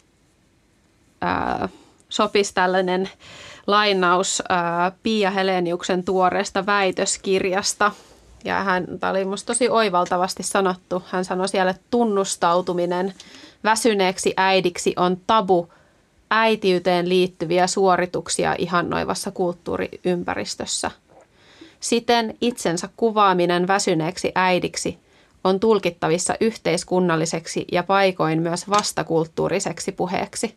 ää, sopisi tällainen lainaus ää, Pia Heleniuksen tuoreesta väitöskirjasta. Ja hän, tämä oli musta tosi oivaltavasti sanottu. Hän sanoi siellä, että tunnustautuminen väsyneeksi äidiksi on tabu äitiyteen liittyviä suorituksia ihannoivassa kulttuuriympäristössä. Siten itsensä kuvaaminen väsyneeksi äidiksi on tulkittavissa yhteiskunnalliseksi ja paikoin myös vastakulttuuriseksi puheeksi.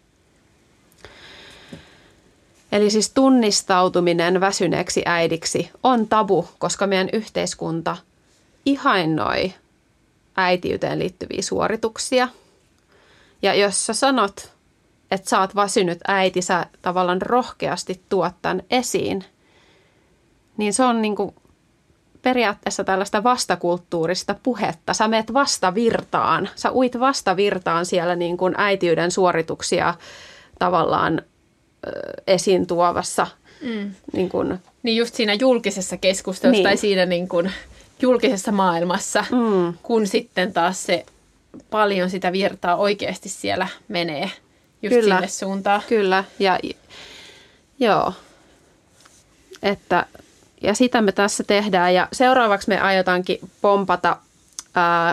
Eli siis tunnistautuminen väsyneeksi äidiksi on tabu, koska meidän yhteiskunta ihainnoi äitiyteen liittyviä suorituksia. Ja jos sä sanot, että sä oot väsynyt äiti, sä tavallaan rohkeasti tuot tämän esiin, niin se on niin kuin periaatteessa tällaista vastakulttuurista puhetta. Sä meet vastavirtaan, sä uit vastavirtaan siellä niin kuin äitiyden suorituksia tavallaan esiin tuovassa. Mm. Niin, kuin, niin just siinä julkisessa keskustelussa niin. tai siinä niin kuin julkisessa maailmassa, mm. kun sitten taas se paljon sitä virtaa oikeasti siellä menee just kyllä, sinne suuntaan. Kyllä, ja joo, että ja sitä me tässä tehdään ja seuraavaksi me aiotaankin pompata ää,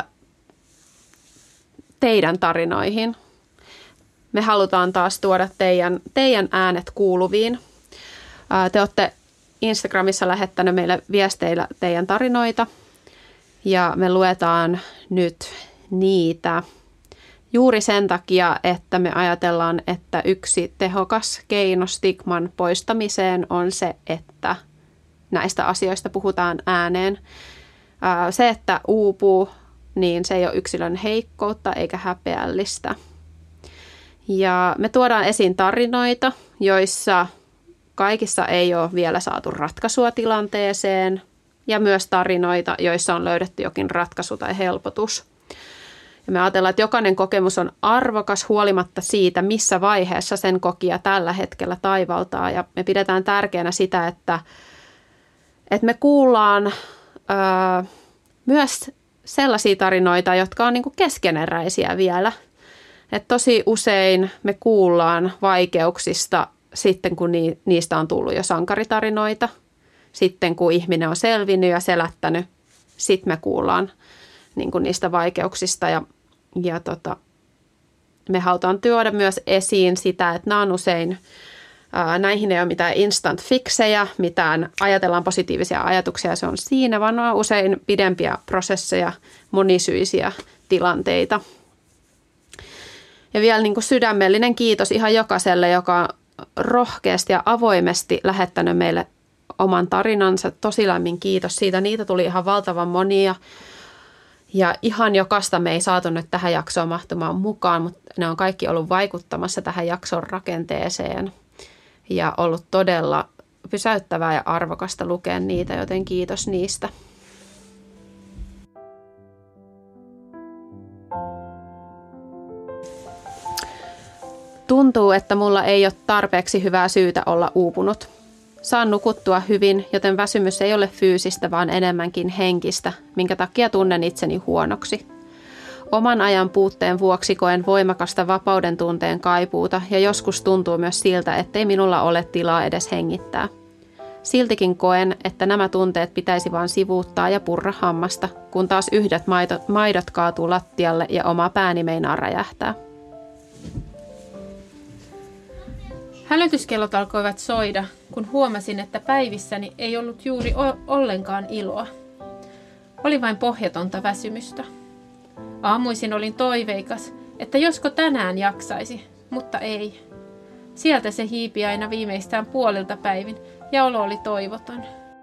teidän tarinoihin. Me halutaan taas tuoda teidän, teidän äänet kuuluviin. Ää, te olette Instagramissa lähettänyt meille viesteillä teidän tarinoita ja me luetaan nyt niitä juuri sen takia, että me ajatellaan, että yksi tehokas keino stigman poistamiseen on se, että näistä asioista puhutaan ääneen. Se, että uupuu, niin se ei ole yksilön heikkoutta eikä häpeällistä. Ja me tuodaan esiin tarinoita, joissa kaikissa ei ole vielä saatu ratkaisua tilanteeseen, ja myös tarinoita, joissa on löydetty jokin ratkaisu tai helpotus. Ja me ajatellaan, että jokainen kokemus on arvokas huolimatta siitä, missä vaiheessa sen kokija tällä hetkellä taivaltaa. Ja me pidetään tärkeänä sitä, että, että me kuullaan öö, myös sellaisia tarinoita, jotka on niin kuin keskeneräisiä vielä. Et tosi usein me kuullaan vaikeuksista sitten, kun niistä on tullut jo sankaritarinoita. Sitten, kun ihminen on selvinnyt ja selättänyt, sitten me kuullaan niin kuin niistä vaikeuksista. Ja, ja tota, me halutaan tuoda myös esiin sitä, että nämä on usein, ää, näihin ei ole mitään instant fixejä, mitään ajatellaan positiivisia ajatuksia, se on siinä, vaan nämä on usein pidempiä prosesseja, monisyisiä tilanteita. Ja vielä niin kuin sydämellinen kiitos ihan jokaiselle, joka on rohkeasti ja avoimesti lähettänyt meille oman tarinansa. Tosi lämmin kiitos siitä. Niitä tuli ihan valtavan monia. Ja ihan jokaista me ei saatu nyt tähän jaksoon mahtumaan mukaan, mutta ne on kaikki ollut vaikuttamassa tähän jakson rakenteeseen. Ja ollut todella pysäyttävää ja arvokasta lukea niitä, joten kiitos niistä. Tuntuu, että mulla ei ole tarpeeksi hyvää syytä olla uupunut. Saan nukuttua hyvin, joten väsymys ei ole fyysistä, vaan enemmänkin henkistä, minkä takia tunnen itseni huonoksi. Oman ajan puutteen vuoksi koen voimakasta vapauden tunteen kaipuuta ja joskus tuntuu myös siltä, ettei minulla ole tilaa edes hengittää. Siltikin koen, että nämä tunteet pitäisi vain sivuuttaa ja purra hammasta, kun taas yhdet maidot, maidot kaatuu lattialle ja oma pääni meinaa räjähtää. Hälytyskellot alkoivat soida, kun huomasin, että päivissäni ei ollut juuri o- ollenkaan iloa. Oli vain pohjatonta väsymystä. Aamuisin olin toiveikas, että josko tänään jaksaisi, mutta ei. Sieltä se hiipi aina viimeistään puolilta päivin ja olo oli toivoton.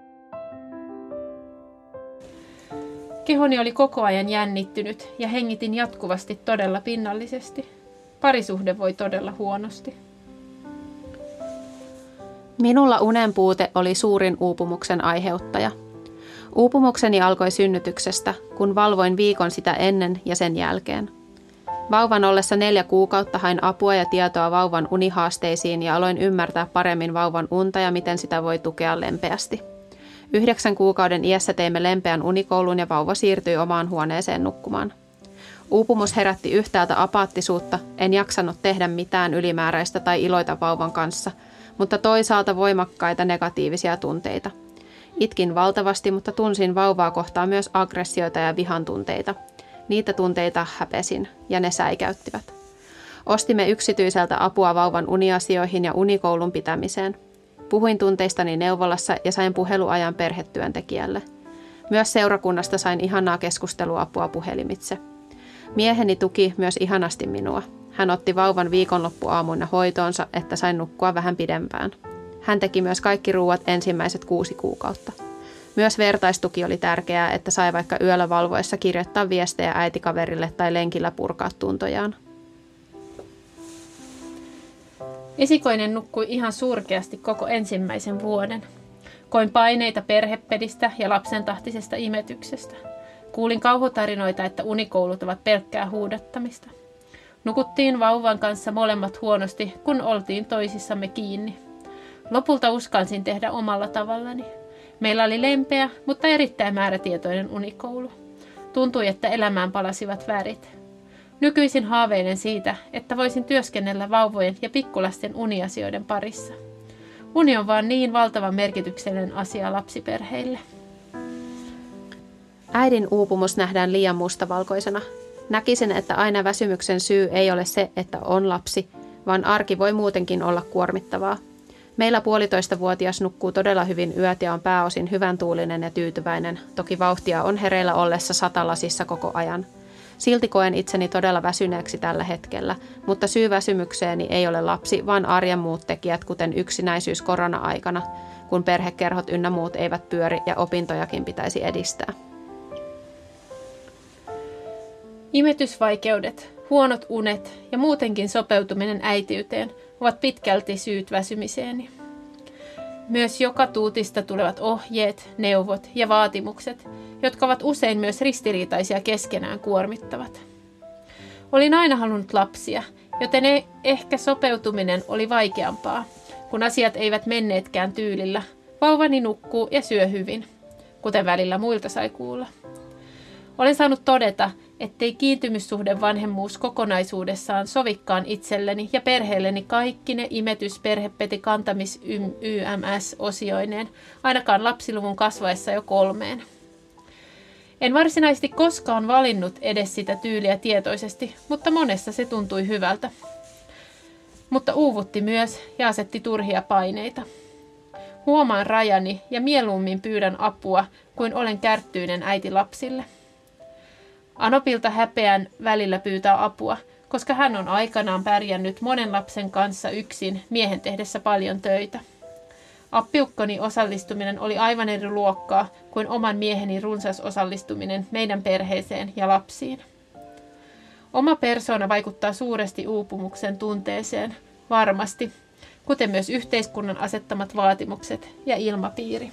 Kehoni oli koko ajan jännittynyt ja hengitin jatkuvasti todella pinnallisesti. Parisuhde voi todella huonosti. Minulla unenpuute oli suurin uupumuksen aiheuttaja. Uupumukseni alkoi synnytyksestä, kun valvoin viikon sitä ennen ja sen jälkeen. Vauvan ollessa neljä kuukautta hain apua ja tietoa vauvan unihaasteisiin ja aloin ymmärtää paremmin vauvan unta ja miten sitä voi tukea lempeästi. Yhdeksän kuukauden iässä teimme lempeän unikoulun ja vauva siirtyi omaan huoneeseen nukkumaan. Uupumus herätti yhtäältä apaattisuutta, en jaksanut tehdä mitään ylimääräistä tai iloita vauvan kanssa, mutta toisaalta voimakkaita negatiivisia tunteita. Itkin valtavasti, mutta tunsin vauvaa kohtaan myös aggressioita ja vihan tunteita. Niitä tunteita häpesin, ja ne säikäyttivät. Ostimme yksityiseltä apua vauvan uniasioihin ja unikoulun pitämiseen. Puhuin tunteistani neuvolassa ja sain puheluajan perhetyöntekijälle. Myös seurakunnasta sain ihanaa keskusteluapua puhelimitse. Mieheni tuki myös ihanasti minua. Hän otti vauvan viikonloppuaamuina hoitoonsa, että sain nukkua vähän pidempään. Hän teki myös kaikki ruuat ensimmäiset kuusi kuukautta. Myös vertaistuki oli tärkeää, että sai vaikka yöllä valvoessa kirjoittaa viestejä äitikaverille tai lenkillä purkaa tuntojaan. Esikoinen nukkui ihan surkeasti koko ensimmäisen vuoden. Koin paineita perhepedistä ja lapsentahtisesta imetyksestä. Kuulin kauhutarinoita, että unikoulut ovat pelkkää huudattamista. Nukuttiin vauvan kanssa molemmat huonosti, kun oltiin toisissamme kiinni. Lopulta uskalsin tehdä omalla tavallani. Meillä oli lempeä, mutta erittäin määrätietoinen unikoulu. Tuntui, että elämään palasivat värit. Nykyisin haaveilen siitä, että voisin työskennellä vauvojen ja pikkulasten uniasioiden parissa. Uni on vaan niin valtavan merkityksellinen asia lapsiperheille. Äidin uupumus nähdään liian mustavalkoisena. Näkisin, että aina väsymyksen syy ei ole se, että on lapsi, vaan arki voi muutenkin olla kuormittavaa. Meillä puolitoistavuotias nukkuu todella hyvin yöt ja on pääosin hyvän tuulinen ja tyytyväinen. Toki vauhtia on hereillä ollessa satalasissa koko ajan. Silti koen itseni todella väsyneeksi tällä hetkellä, mutta syy väsymykseeni ei ole lapsi, vaan arjen muut tekijät, kuten yksinäisyys korona-aikana, kun perhekerhot ynnä muut eivät pyöri ja opintojakin pitäisi edistää. Imetysvaikeudet, huonot unet ja muutenkin sopeutuminen äitiyteen ovat pitkälti syyt väsymiseeni. Myös joka tuutista tulevat ohjeet, neuvot ja vaatimukset, jotka ovat usein myös ristiriitaisia keskenään, kuormittavat. Olin aina halunnut lapsia, joten ehkä sopeutuminen oli vaikeampaa, kun asiat eivät menneetkään tyylillä. Vauvani nukkuu ja syö hyvin, kuten välillä muilta sai kuulla. Olen saanut todeta, ettei kiintymyssuhde vanhemmuus kokonaisuudessaan sovikkaan itselleni ja perheelleni kaikki ne imetys, perhepeti, kantamis, Y M S-osioineen, ainakaan lapsiluvun kasvaessa jo kolmeen. En varsinaisesti koskaan valinnut edes sitä tyyliä tietoisesti, mutta monessa se tuntui hyvältä. Mutta uuvutti myös ja asetti turhia paineita. Huomaan rajani ja mieluummin pyydän apua, kuin olen kärttyinen äiti lapsille. Anopilta häpeän välillä pyytää apua, koska hän on aikanaan pärjännyt monen lapsen kanssa yksin miehen tehdessä paljon töitä. Appiukkoni osallistuminen oli aivan eri luokkaa kuin oman mieheni runsas osallistuminen meidän perheeseen ja lapsiin. Oma persoona vaikuttaa suuresti uupumuksen tunteeseen, varmasti, kuten myös yhteiskunnan asettamat vaatimukset ja ilmapiiri.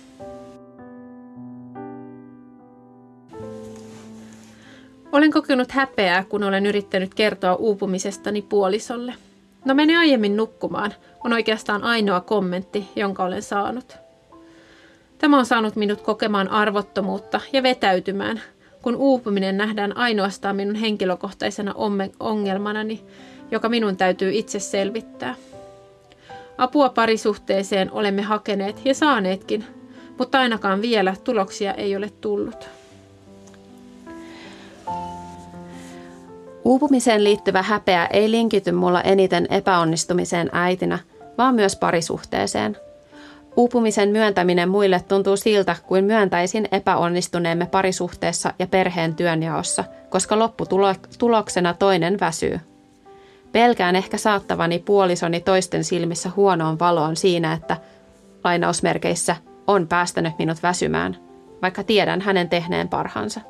Olen kokenut häpeää, kun olen yrittänyt kertoa uupumisestani puolisolle. No mene aiemmin nukkumaan, on oikeastaan ainoa kommentti, jonka olen saanut. Tämä on saanut minut kokemaan arvottomuutta ja vetäytymään, kun uupuminen nähdään ainoastaan minun henkilökohtaisena ongelmanani, joka minun täytyy itse selvittää. Apua parisuhteeseen olemme hakeneet ja saaneetkin, mutta ainakaan vielä tuloksia ei ole tullut. Uupumiseen liittyvä häpeä ei linkity mulla eniten epäonnistumiseen äitinä, vaan myös parisuhteeseen. Uupumisen myöntäminen muille tuntuu siltä, kuin myöntäisin epäonnistuneemme parisuhteessa ja perheen työnjaossa, koska lopputuloksena toinen väsyy. Pelkään ehkä saattavani puolisoni toisten silmissä huonoon valoon siinä, että lainausmerkeissä on päästänyt minut väsymään, vaikka tiedän hänen tehneen parhaansa.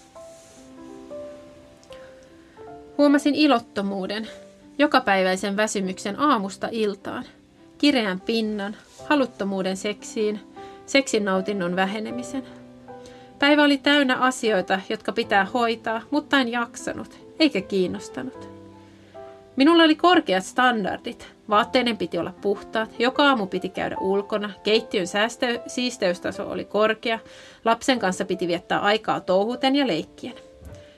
Huomasin ilottomuuden, jokapäiväisen väsymyksen aamusta iltaan, kireän pinnan, haluttomuuden seksiin, seksin nautinnon vähenemisen. Päivä oli täynnä asioita, jotka pitää hoitaa, mutta en jaksanut, eikä kiinnostanut. Minulla oli korkeat standardit. Vaatteiden piti olla puhtaat, joka aamu piti käydä ulkona, keittiön säästö- siisteystaso oli korkea, lapsen kanssa piti viettää aikaa touhuten ja leikkien.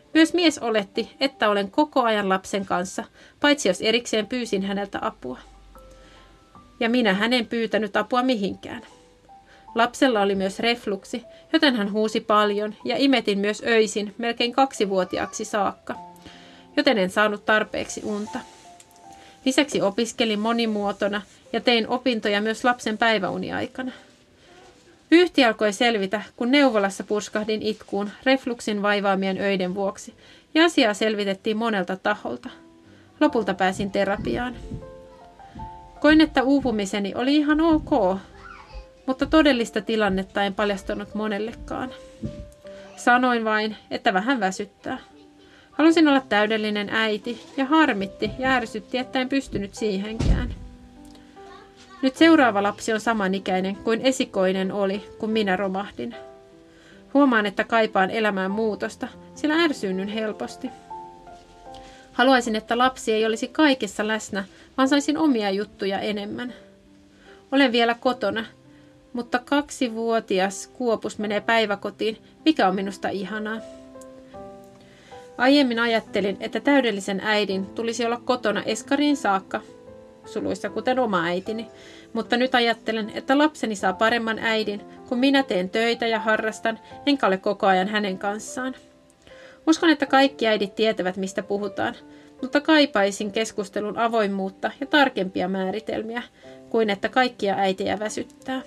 Myös mies oletti, että olen koko ajan lapsen kanssa, paitsi jos erikseen pyysin häneltä apua. Ja minä hänen pyytänyt apua mihinkään. Lapsella oli myös refluksi, joten hän huusi paljon ja imetin myös öisin melkein kaksivuotiaaksi saakka, joten en saanut tarpeeksi unta. Lisäksi opiskelin monimuotona ja tein opintoja myös lapsen päiväuniaikana. Vyyhti alkoi selvitä, kun neuvolassa purskahdin itkuun refluksin vaivaamien öiden vuoksi, ja asiaa selvitettiin monelta taholta. Lopulta pääsin terapiaan. Koin, että uupumiseni oli ihan ok, mutta todellista tilannetta en paljastanut monellekaan. Sanoin vain, että vähän väsyttää. Halusin olla täydellinen äiti ja harmitti ja ärsytti, että en pystynyt siihenkään. Nyt seuraava lapsi on samanikäinen kuin esikoinen oli, kun minä romahdin. Huomaan, että kaipaan elämään muutosta, sillä ärsynnyn helposti. Haluaisin, että lapsi ei olisi kaikessa läsnä, vaan saisin omia juttuja enemmän. Olen vielä kotona, mutta kaksivuotias Kuopus menee päiväkotiin, mikä on minusta ihanaa. Aiemmin ajattelin, että täydellisen äidin tulisi olla kotona eskariin saakka, suluissa kuten oma äitini, mutta nyt ajattelen, että lapseni saa paremman äidin, kun minä teen töitä ja harrastan, enkä ole koko ajan hänen kanssaan. Uskon, että kaikki äidit tietävät, mistä puhutaan, mutta kaipaisin keskustelun avoimuutta ja tarkempia määritelmiä, kuin että kaikkia äitejä väsyttää.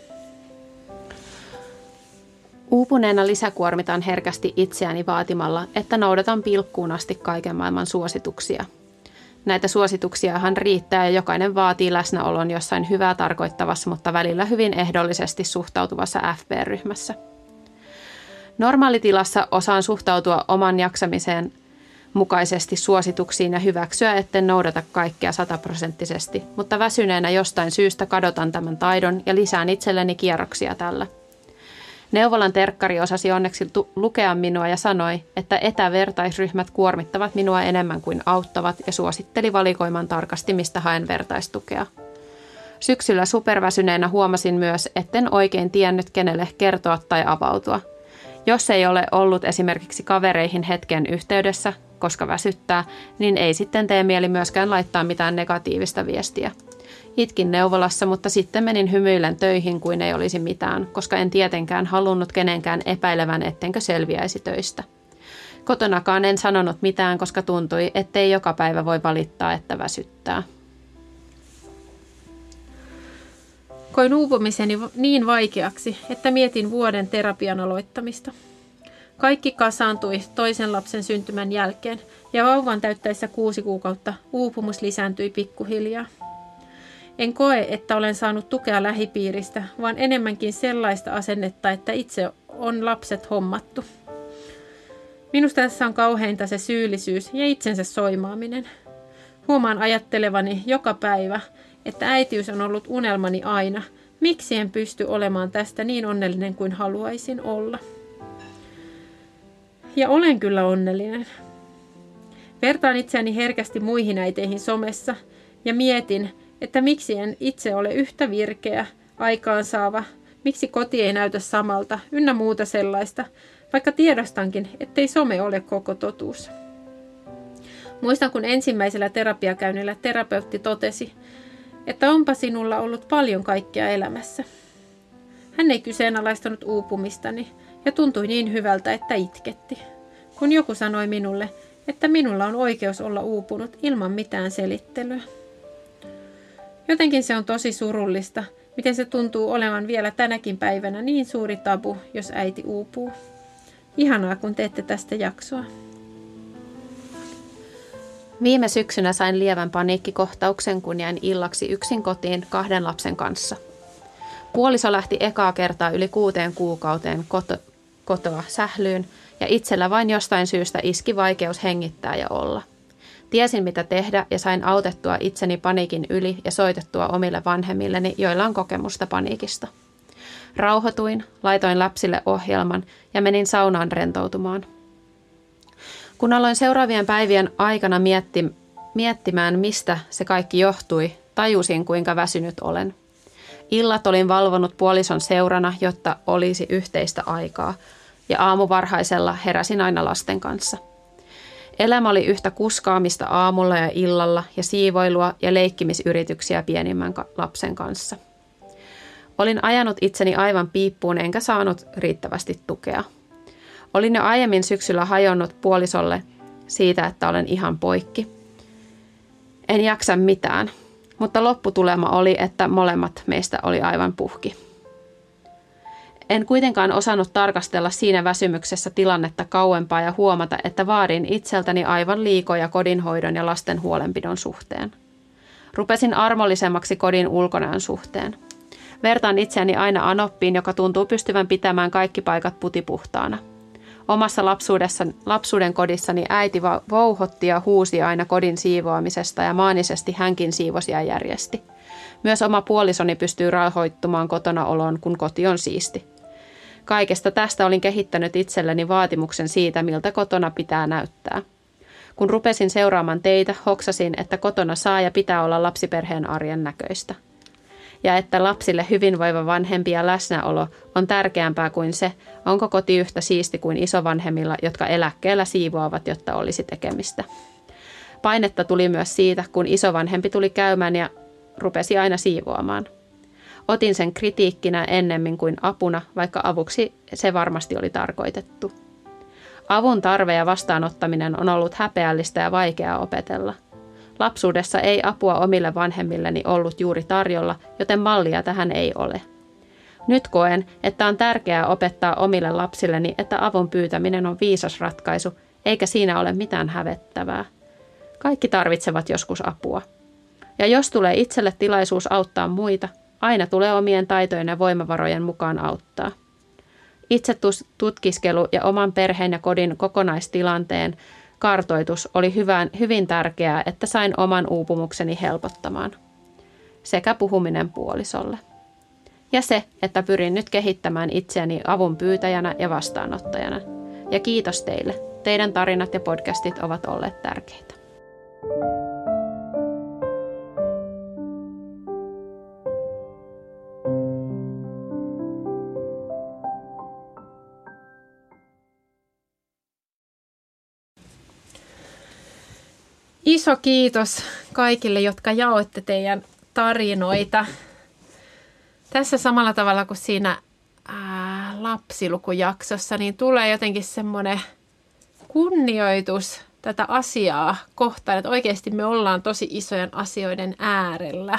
Uupuneena lisäkuormitan herkästi itseäni vaatimalla, että noudatan pilkkuun asti kaiken maailman suosituksia. Näitä suosituksiahan riittää ja jokainen vaatii läsnäolon jossain hyvää tarkoittavassa, mutta välillä hyvin ehdollisesti suhtautuvassa F B-ryhmässä. Normaalitilassa osaan suhtautua oman jaksamiseen mukaisesti suosituksiin ja hyväksyä, etten noudata kaikkea sataprosenttisesti, mutta väsyneenä jostain syystä kadotan tämän taidon ja lisään itselleni kierroksia tällä. Neuvolan terkkari osasi onneksi tu- lukea minua ja sanoi, että etävertaisryhmät kuormittavat minua enemmän kuin auttavat ja suositteli valikoiman tarkasti, mistä haen vertaistukea. Syksyllä superväsyneenä huomasin myös, etten oikein tiennyt kenelle kertoa tai avautua. Jos ei ole ollut esimerkiksi kavereihin hetken yhteydessä, koska väsyttää, niin ei sitten tee mieli myöskään laittaa mitään negatiivista viestiä. Itkin neuvolassa, mutta sitten menin hymyillen töihin kuin ei olisi mitään, koska en tietenkään halunnut kenenkään epäilevän, ettenkö selviäisi töistä. Kotonakaan en sanonut mitään, koska tuntui, ettei joka päivä voi valittaa, että väsyttää. Koin uupumiseni niin vaikeaksi, että mietin vuoden terapian aloittamista. Kaikki kasaantui toisen lapsen syntymän jälkeen ja vauvan täyttäessä kuusi kuukautta uupumus lisääntyi pikkuhiljaa. En koe, että olen saanut tukea lähipiiristä, vaan enemmänkin sellaista asennetta, että itse on lapset hommattu. Minusta tässä on kauheinta se syyllisyys ja itsensä soimaaminen. Huomaan ajattelevani joka päivä, että äitiys on ollut unelmani aina. Miksi en pysty olemaan tästä niin onnellinen kuin haluaisin olla? Ja olen kyllä onnellinen. Vertaan itseäni herkästi muihin äiteihin somessa ja mietin, että miksi en itse ole yhtä virkeä, aikaansaava, miksi koti ei näytä samalta, ynnä muuta sellaista, vaikka tiedostankin, ettei some ole koko totuus. Muistan, kun ensimmäisellä terapiakäynnillä terapeutti totesi, että onpa sinulla ollut paljon kaikkea elämässä. Hän ei kyseenalaistanut uupumistani ja tuntui niin hyvältä, että itketti, kun joku sanoi minulle, että minulla on oikeus olla uupunut ilman mitään selittelyä. Jotenkin se on tosi surullista, miten se tuntuu olevan vielä tänäkin päivänä niin suuri tabu, jos äiti uupuu. Ihanaa, kun teette tästä jaksoa. Viime syksynä sain lievän paniikkikohtauksen, kun jäin illaksi yksin kotiin kahden lapsen kanssa. Puoliso lähti ekaa kertaa yli kuuteen kuukauteen koto, kotoa sählyyn ja itsellä vain jostain syystä iski vaikeus hengittää ja olla. Tiesin mitä tehdä ja sain autettua itseni paniikin yli ja soitettua omille vanhemmilleni, joilla on kokemusta paniikista. Rauhoituin, laitoin lapsille ohjelman ja menin saunaan rentoutumaan. Kun aloin seuraavien päivien aikana mietti, miettimään, mistä se kaikki johtui, tajusin kuinka väsynyt olen. Illat olin valvonut puolison seurana, jotta olisi yhteistä aikaa, ja aamuvarhaisella heräsin aina lasten kanssa. Elämä oli yhtä kuskaamista aamulla ja illalla ja siivoilua ja leikkimisyrityksiä pienimmän lapsen kanssa. Olin ajanut itseni aivan piippuun enkä saanut riittävästi tukea. Olin jo aiemmin syksyllä hajonnut puolisolle siitä, että olen ihan poikki. En jaksa mitään, mutta lopputulema oli, että molemmat meistä oli aivan puhki. En kuitenkaan osannut tarkastella siinä väsymyksessä tilannetta kauempaa ja huomata, että vaadin itseltäni aivan liikoja kodinhoidon ja lasten huolenpidon suhteen. Rupesin armollisemmaksi kodin ulkonäön suhteen. Vertaan itseäni aina Anoppiin, joka tuntuu pystyvän pitämään kaikki paikat putipuhtaana. Omassa lapsuuden kodissani äiti vouhotti ja huusi aina kodin siivoamisesta ja maanisesti hänkin siivosi ja järjesti. Myös oma puolisoni pystyy rauhoittumaan kotona oloon, kun koti on siisti. Kaikesta tästä olin kehittänyt itselleni vaatimuksen siitä, miltä kotona pitää näyttää. Kun rupesin seuraamaan teitä, hoksasin, että kotona saa ja pitää olla lapsiperheen arjen näköistä. Ja että lapsille hyvinvoiva vanhempi ja läsnäolo on tärkeämpää kuin se, onko koti yhtä siisti kuin isovanhemmilla, jotka eläkkeellä siivoavat, jotta olisi tekemistä. Painetta tuli myös siitä, kun isovanhempi tuli käymään ja rupesi aina siivoamaan. Otin sen kritiikkinä ennemmin kuin apuna, vaikka avuksi se varmasti oli tarkoitettu. Avun tarve ja vastaanottaminen on ollut häpeällistä ja vaikeaa opetella. Lapsuudessa ei apua omille vanhemmilleni ollut juuri tarjolla, joten mallia tähän ei ole. Nyt koen, että on tärkeää opettaa omille lapsilleni, että avun pyytäminen on viisas ratkaisu, eikä siinä ole mitään hävettävää. Kaikki tarvitsevat joskus apua. Ja jos tulee itselle tilaisuus auttaa muita, aina tulee omien taitojen ja voimavarojen mukaan auttaa. Itse tutkiskelu ja oman perheen ja kodin kokonaistilanteen kartoitus oli hyvän, hyvin tärkeää, että sain oman uupumukseni helpottamaan. Sekä puhuminen puolisolle. Ja se, että pyrin nyt kehittämään itseäni avun pyytäjänä ja vastaanottajana. Ja kiitos teille. Teidän tarinat ja podcastit ovat olleet tärkeitä. Iso kiitos kaikille, jotka jaoitte teidän tarinoita. Tässä samalla tavalla kuin siinä ää, lapsilukujaksossa, niin tulee jotenkin semmoinen kunnioitus tätä asiaa kohtaan, että oikeasti me ollaan tosi isojen asioiden äärellä.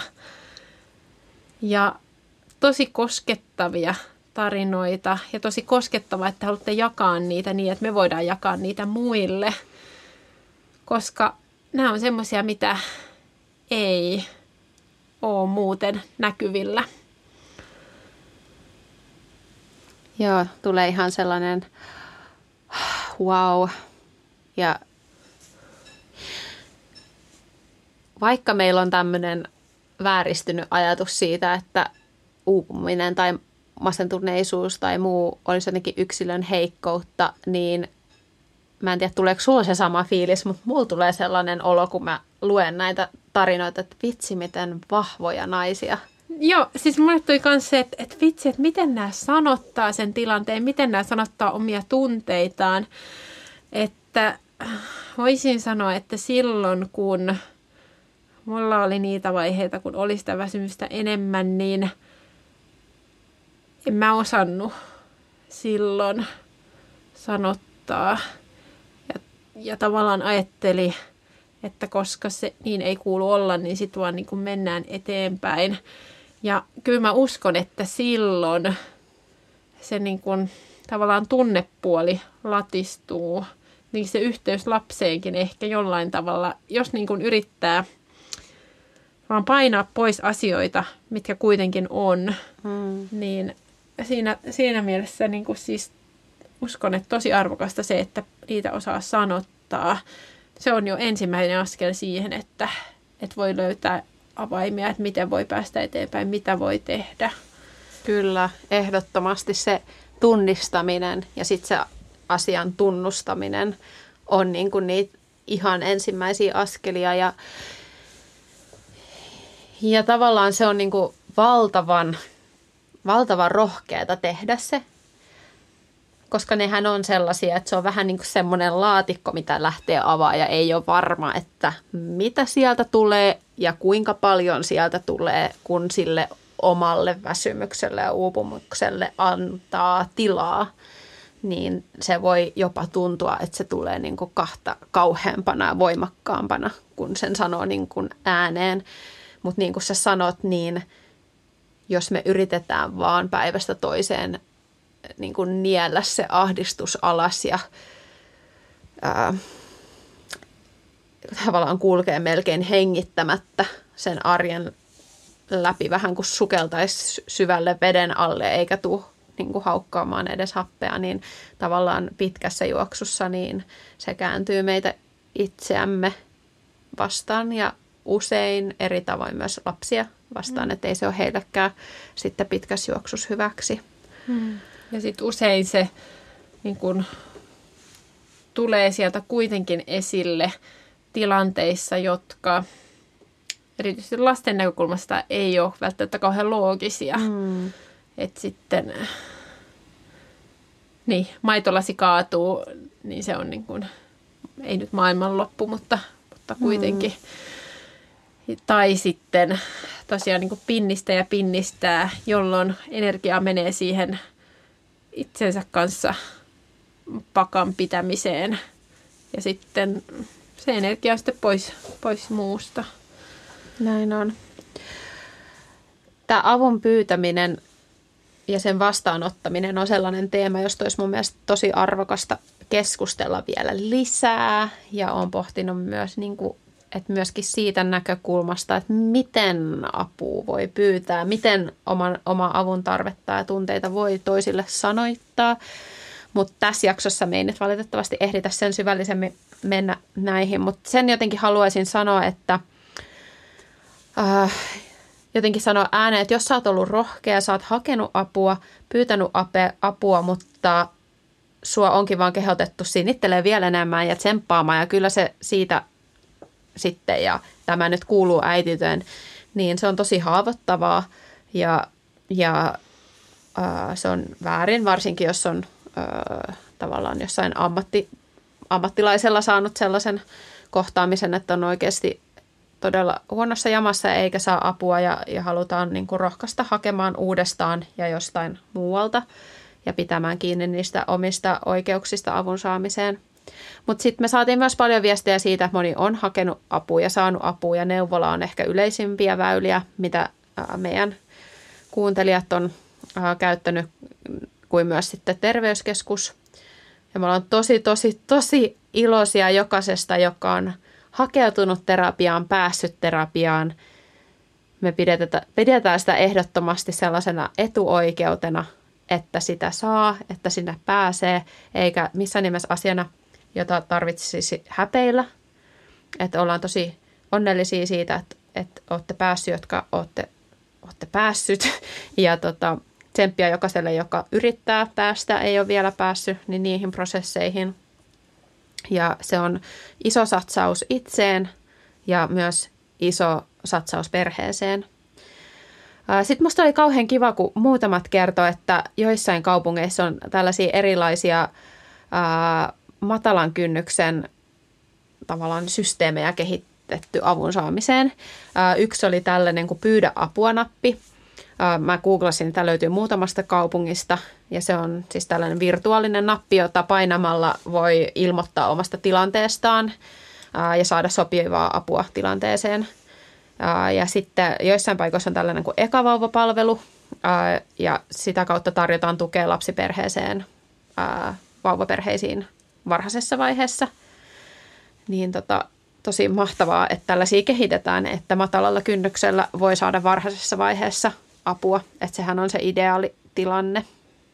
Ja tosi koskettavia tarinoita ja tosi koskettavaa, että haluatte jakaa niitä niin, että me voidaan jakaa niitä muille, koska nämä on semmoisia, mitä ei ole muuten näkyvillä. Joo, tulee ihan sellainen wow. Ja vaikka meillä on tämmöinen vääristynyt ajatus siitä, että uupuminen tai masentuneisuus tai muu olisi jotenkin yksilön heikkoutta, niin mä en tiedä, tuleeko sulla se sama fiilis, mutta mulla tulee sellainen olo, kun mä luen näitä tarinoita, että vitsi, miten vahvoja naisia. Joo, siis mulle tuli myös se, että, että vitsi, että miten nämä sanottaa sen tilanteen, miten nämä sanottaa omia tunteitaan. Että voisin sanoa, että silloin kun mulla oli niitä vaiheita, kun oli sitä väsymystä enemmän, niin en mä osannut silloin sanottaa. Ja, ja tavallaan ajatteli, että koska se niin ei kuulu olla, niin sitten vaan niin kuin mennään eteenpäin. Ja kyllä mä uskon, että silloin se niin kuin tavallaan tunnepuoli latistuu. Niin se yhteys lapseenkin ehkä jollain tavalla, jos niin kuin yrittää vaan painaa pois asioita, mitkä kuitenkin on, hmm. niin siinä, siinä mielessä niin kuin siis uskon, että tosi arvokasta se, että niitä osaa sanottaa. Se on jo ensimmäinen askel siihen, että, että voi löytää avaimia, että miten voi päästä eteenpäin, mitä voi tehdä. Kyllä, ehdottomasti se tunnistaminen ja sitten se asian tunnustaminen on niin kuin niitä ihan ensimmäisiä askelia. Ja, ja tavallaan se on niin kuin valtavan, valtavan rohkeata tehdä se. koska nehän on sellaisia, että se on vähän niin kuin semmoinen laatikko, mitä lähtee avaa ja ei ole varma, että mitä sieltä tulee ja kuinka paljon sieltä tulee, kun sille omalle väsymykselle ja uupumukselle antaa tilaa, niin se voi jopa tuntua, että se tulee niin kuin kahta kauheampana ja voimakkaampana, kun sen sanoo niin kuin ääneen. Mutta niin kuin sä sanot, niin jos me yritetään vaan päivästä toiseen niin kuin niellä se ahdistus alas ja ää, tavallaan kulkee melkein hengittämättä sen arjen läpi vähän kuin sukeltaisi syvälle veden alle eikä tule niin kuin haukkaamaan edes happea, niin tavallaan pitkässä juoksussa niin se kääntyy meitä itseämme vastaan ja usein eri tavoin myös lapsia vastaan, mm. että ei se ole heillekään sitten pitkässä juoksussa hyväksi. Mm. Ja sitten usein se niin kun, tulee sieltä kuitenkin esille tilanteissa, jotka erityisesti lasten näkökulmasta ei ole välttämättä kauhean loogisia. Mm. Että sitten, niin, maitolasi kaatuu, niin se on niin kuin, ei nyt maailmanloppu, mutta, mutta kuitenkin. Mm. Tai sitten tosiaan niin kuin pinnistä ja pinnistää, jolloin energiaa menee siihen itsensä kanssa pakan pitämiseen. Ja sitten se energia on sitten pois, pois muusta. Näin on. Tämä avun pyytäminen ja sen vastaanottaminen on sellainen teema, josta olisi mun mielestä tosi arvokasta keskustella vielä lisää. Ja olen pohtinut myös, niin kuin, että myöskin siitä näkökulmasta, että miten apua voi pyytää, miten oman, oma avun tarvetta ja tunteita voi toisille sanoittaa. Mutta tässä jaksossa me ei nyt valitettavasti ehditä sen syvällisemmin mennä näihin, mutta sen jotenkin haluaisin sanoa, että äh, jotenkin sanoa ääneen, että jos sä oot ollut rohkea, sä oot hakenut apua, pyytänyt apua, mutta sua onkin vaan kehotettu sinittelee vielä enemmän ja tsemppaamaan ja kyllä se siitä sitten ja tämä nyt kuuluu äitityön, niin se on tosi haavoittavaa ja, ja äh, se on väärin, varsinkin jos on äh, tavallaan jossain ammatti, ammattilaisella saanut sellaisen kohtaamisen, että on oikeasti todella huonossa jamassa eikä saa apua ja, ja halutaan niin kuin rohkaista hakemaan uudestaan ja jostain muualta ja pitämään kiinni niistä omista oikeuksista avun saamiseen. Mutta sitten me saatiin myös paljon viestejä siitä, että moni on hakenut apua ja saanut apua ja neuvola on ehkä yleisimpiä väyliä, mitä meidän kuuntelijat on käyttänyt, kuin myös sitten terveyskeskus. Ja me ollaan tosi, tosi, tosi iloisia jokaisesta, joka on hakeutunut terapiaan, päässyt terapiaan. Me pidetään, pidetään sitä ehdottomasti sellaisena etuoikeutena, että sitä saa, että sinne pääsee, eikä missään nimessä asiana, jota tarvitsisi häpeillä. Että ollaan tosi onnellisia siitä, että, että olette päässyt, jotka olette, olette päässyt. Ja tota, tsemppiä jokaiselle, joka yrittää päästä, ei ole vielä päässyt, niin niihin prosesseihin. Ja se on iso satsaus itseen ja myös iso satsaus perheeseen. Sitten musta oli kauhean kiva, kun muutamat kertoi, että joissain kaupungeissa on tällaisia erilaisia ää, matalan kynnyksen tavallaan systeemejä kehitetty avun saamiseen. Ää, yksi oli tällainen kuin pyydä apua-nappi. Ää, mä googlasin, että löytyy muutamasta kaupungista ja se on siis tällainen virtuaalinen nappi, jota painamalla voi ilmoittaa omasta tilanteestaan ää, ja saada sopivaa apua tilanteeseen. Ja sitten joissain paikoissa on tällainen kuin ekavauvapalvelu ja sitä kautta tarjotaan tukea lapsiperheeseen, vauvaperheisiin varhaisessa vaiheessa. Niin tota, tosi mahtavaa, että tällaisia kehitetään, että matalalla kynnyksellä voi saada varhaisessa vaiheessa apua. Että sehän on se ideaali tilanne.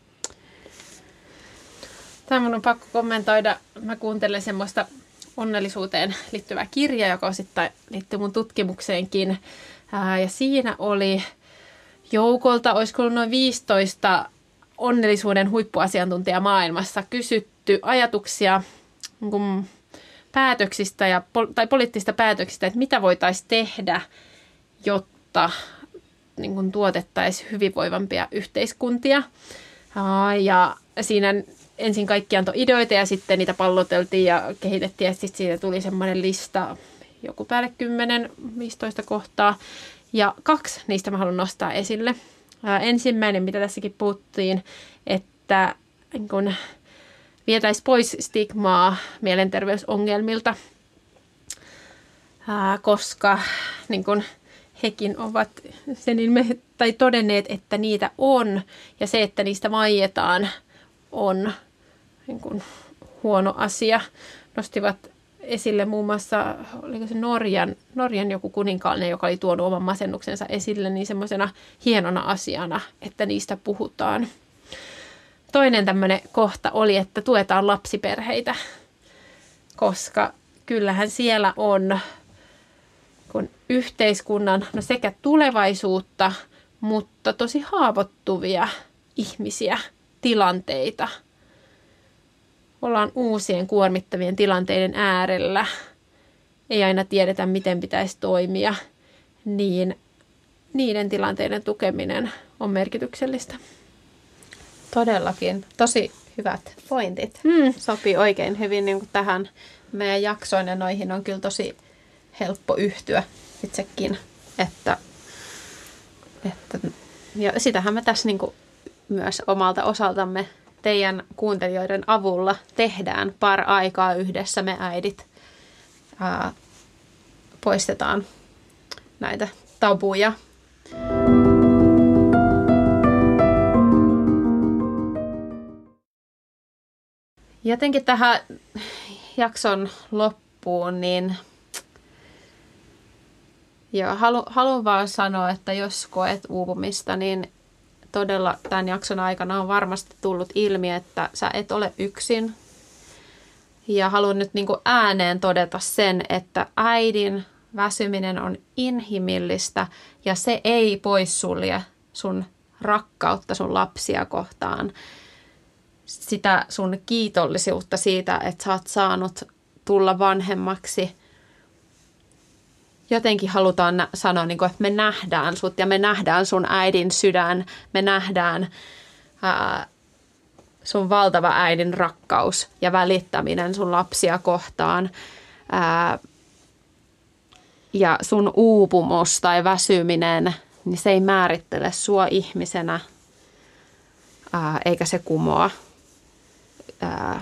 Tämä on pakko kommentoida. Mä kuuntelen semmoista onnellisuuteen liittyvä kirja, joka osittain liittyy mun tutkimukseenkin. Ää, ja siinä oli joukolta, olisiko ollut noin viisitoista onnellisuuden huippuasiantuntijaa maailmassa kysytty ajatuksia niin kuin päätöksistä ja, tai poliittisista päätöksistä, että mitä voitaisiin tehdä, jotta niin kuin tuotettaisiin hyvinvoivampia yhteiskuntia. Ää, ja siinä ensin kaikki antoi ideoita ja sitten niitä palloteltiin ja kehitettiin ja sitten siitä tuli semmoinen lista joku päälle kymmenen viisitoista kohtaa. Ja kaksi niistä mä haluan nostaa esille. Ää, ensimmäinen, mitä tässäkin puhuttiin, että niin kun vietäisi pois stigmaa mielenterveysongelmilta, ää, koska niin kun hekin ovat sen ilme, tai todenneet, että niitä on, ja se, että niistä vaietaan, on niin kun huono asia. Nostivat esille muun muassa, oliko se Norjan, Norjan joku kuninkaallinen, joka oli tuonut oman masennuksensa esille, niin semmoisena hienona asiana, että niistä puhutaan. Toinen tämmöinen kohta oli, että tuetaan lapsiperheitä, koska kyllähän siellä on kun yhteiskunnan no sekä tulevaisuutta, mutta tosi haavoittuvia ihmisiä, tilanteita. Ollaan uusien kuormittavien tilanteiden äärellä. Ei aina tiedetä, miten pitäisi toimia. Niin niiden tilanteiden tukeminen on merkityksellistä. Todellakin. Tosi hyvät pointit. Mm. Sopii oikein hyvin niin kuin tähän meidän jaksoon ja noihin on kyllä tosi helppo yhtyä itsekin. Että, että, ja sitähän me tässä niin kuin myös omalta osaltamme teidän kuuntelijoiden avulla tehdään par aikaa yhdessä me äidit. Ää, poistetaan näitä tabuja. Jotenkin tähän jakson loppuun, niin joo, halu, haluan vaan sanoa, että jos koet uupumista, niin todella tämän jakson aikana on varmasti tullut ilmi, että sä et ole yksin. Ja haluan nyt niin kuin ääneen todeta sen, että äidin väsyminen on inhimillistä ja se ei poissulje sun rakkautta sun lapsia kohtaan. Sitä sun kiitollisuutta siitä, että sä oot saanut tulla vanhemmaksi. Jotenkin halutaan sanoa, että me nähdään sut ja me nähdään sun äidin sydän. Me nähdään ää, sun valtava äidin rakkaus ja välittäminen sun lapsia kohtaan. Ää, ja sun uupumus tai väsyminen, niin se ei määrittele sua ihmisenä, ää, eikä se kumoa ää,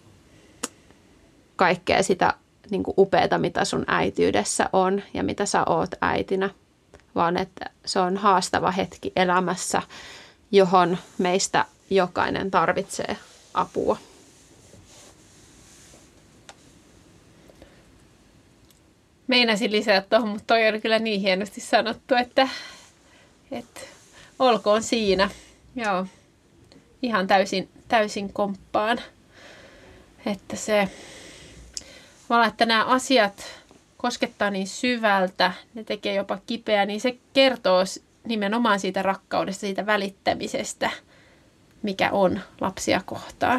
kaikkea sitä niin kuin upeata, mitä sun äitiydessä on ja mitä sä oot äitinä, vaan että se on haastava hetki elämässä, johon meistä jokainen tarvitsee apua. Meinasin lisätä tuohon, mutta toi on kyllä niin hienosti sanottu, että, että olkoon siinä. Joo, ihan täysin, täysin komppaan, että se... Vaan että nämä asiat koskettaa niin syvältä, ne tekee jopa kipeää, niin se kertoo nimenomaan siitä rakkaudesta, siitä välittämisestä, mikä on lapsia kohtaan.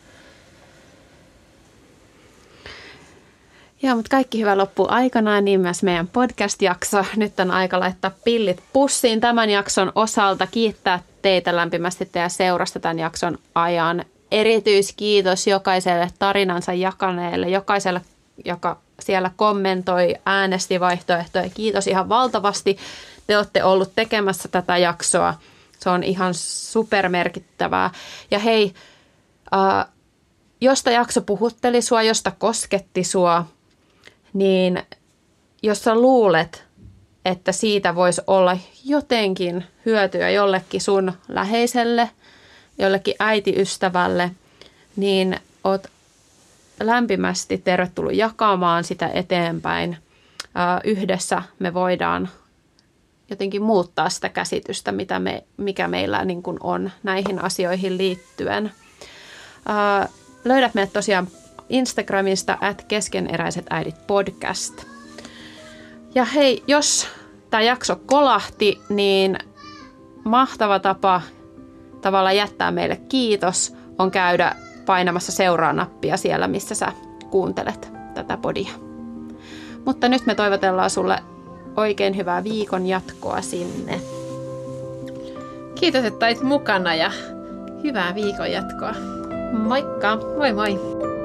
Joo, mutta kaikki hyvä loppuu aikanaan, niin myös meidän podcast-jakso. Nyt on aika laittaa pillit pussiin tämän jakson osalta. Kiittää teitä lämpimästi teidän seurasta tämän jakson ajan. Erityiskiitos jokaiselle tarinansa jakaneelle, jokaiselle, joka siellä kommentoi, äänesti vaihtoehtoja. Kiitos ihan valtavasti. Te olette ollut tekemässä tätä jaksoa. Se on ihan supermerkittävää. Ja hei, äh, josta jakso puhutteli sua, josta kosketti sua, niin jos sä luulet, että siitä voisi olla jotenkin hyötyä jollekin sun läheiselle, jollekin äitiystävälle, niin oot lämpimästi tervetullut jakamaan sitä eteenpäin. Yhdessä me voidaan jotenkin muuttaa sitä käsitystä, mitä me, mikä meillä niin kuin on näihin asioihin liittyen. Löydät meidät tosiaan Instagramista at keskeneräiset äidit podcast. Ja hei, jos tämä jakso kolahti, niin mahtava tapa tavallaan jättää meille kiitos on käydä painamassa seuraa-nappia siellä, missä sä kuuntelet tätä podia. Mutta nyt me toivotellaan sulle oikein hyvää viikon jatkoa sinne. Kiitos, että olit mukana ja hyvää viikon jatkoa. Moikka! Moi moi!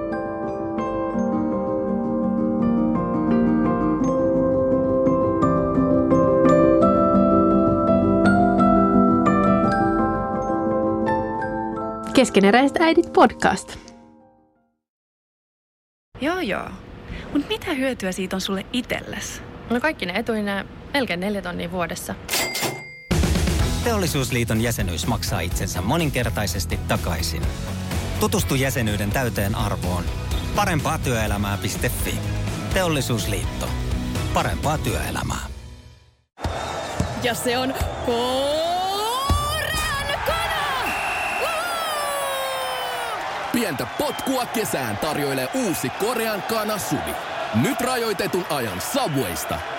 Keskeneräiset äidit podcast. Joo joo. Mut mitä hyötyä siitä on sulle itsellesi? No kaikki ne etuineen melkein neljä tonnia vuodessa. Teollisuusliiton jäsenyys maksaa itsensä moninkertaisesti takaisin. Tutustu jäsenyyden täyteen arvoon. parempaa työelämää piste fi. Teollisuusliitto. Parempaa työelämää. Ja se on Korean kana! Pientä potkua kesään tarjoilee uusi Korean kana Suvi. Nyt rajoitetun ajan Subwaysta.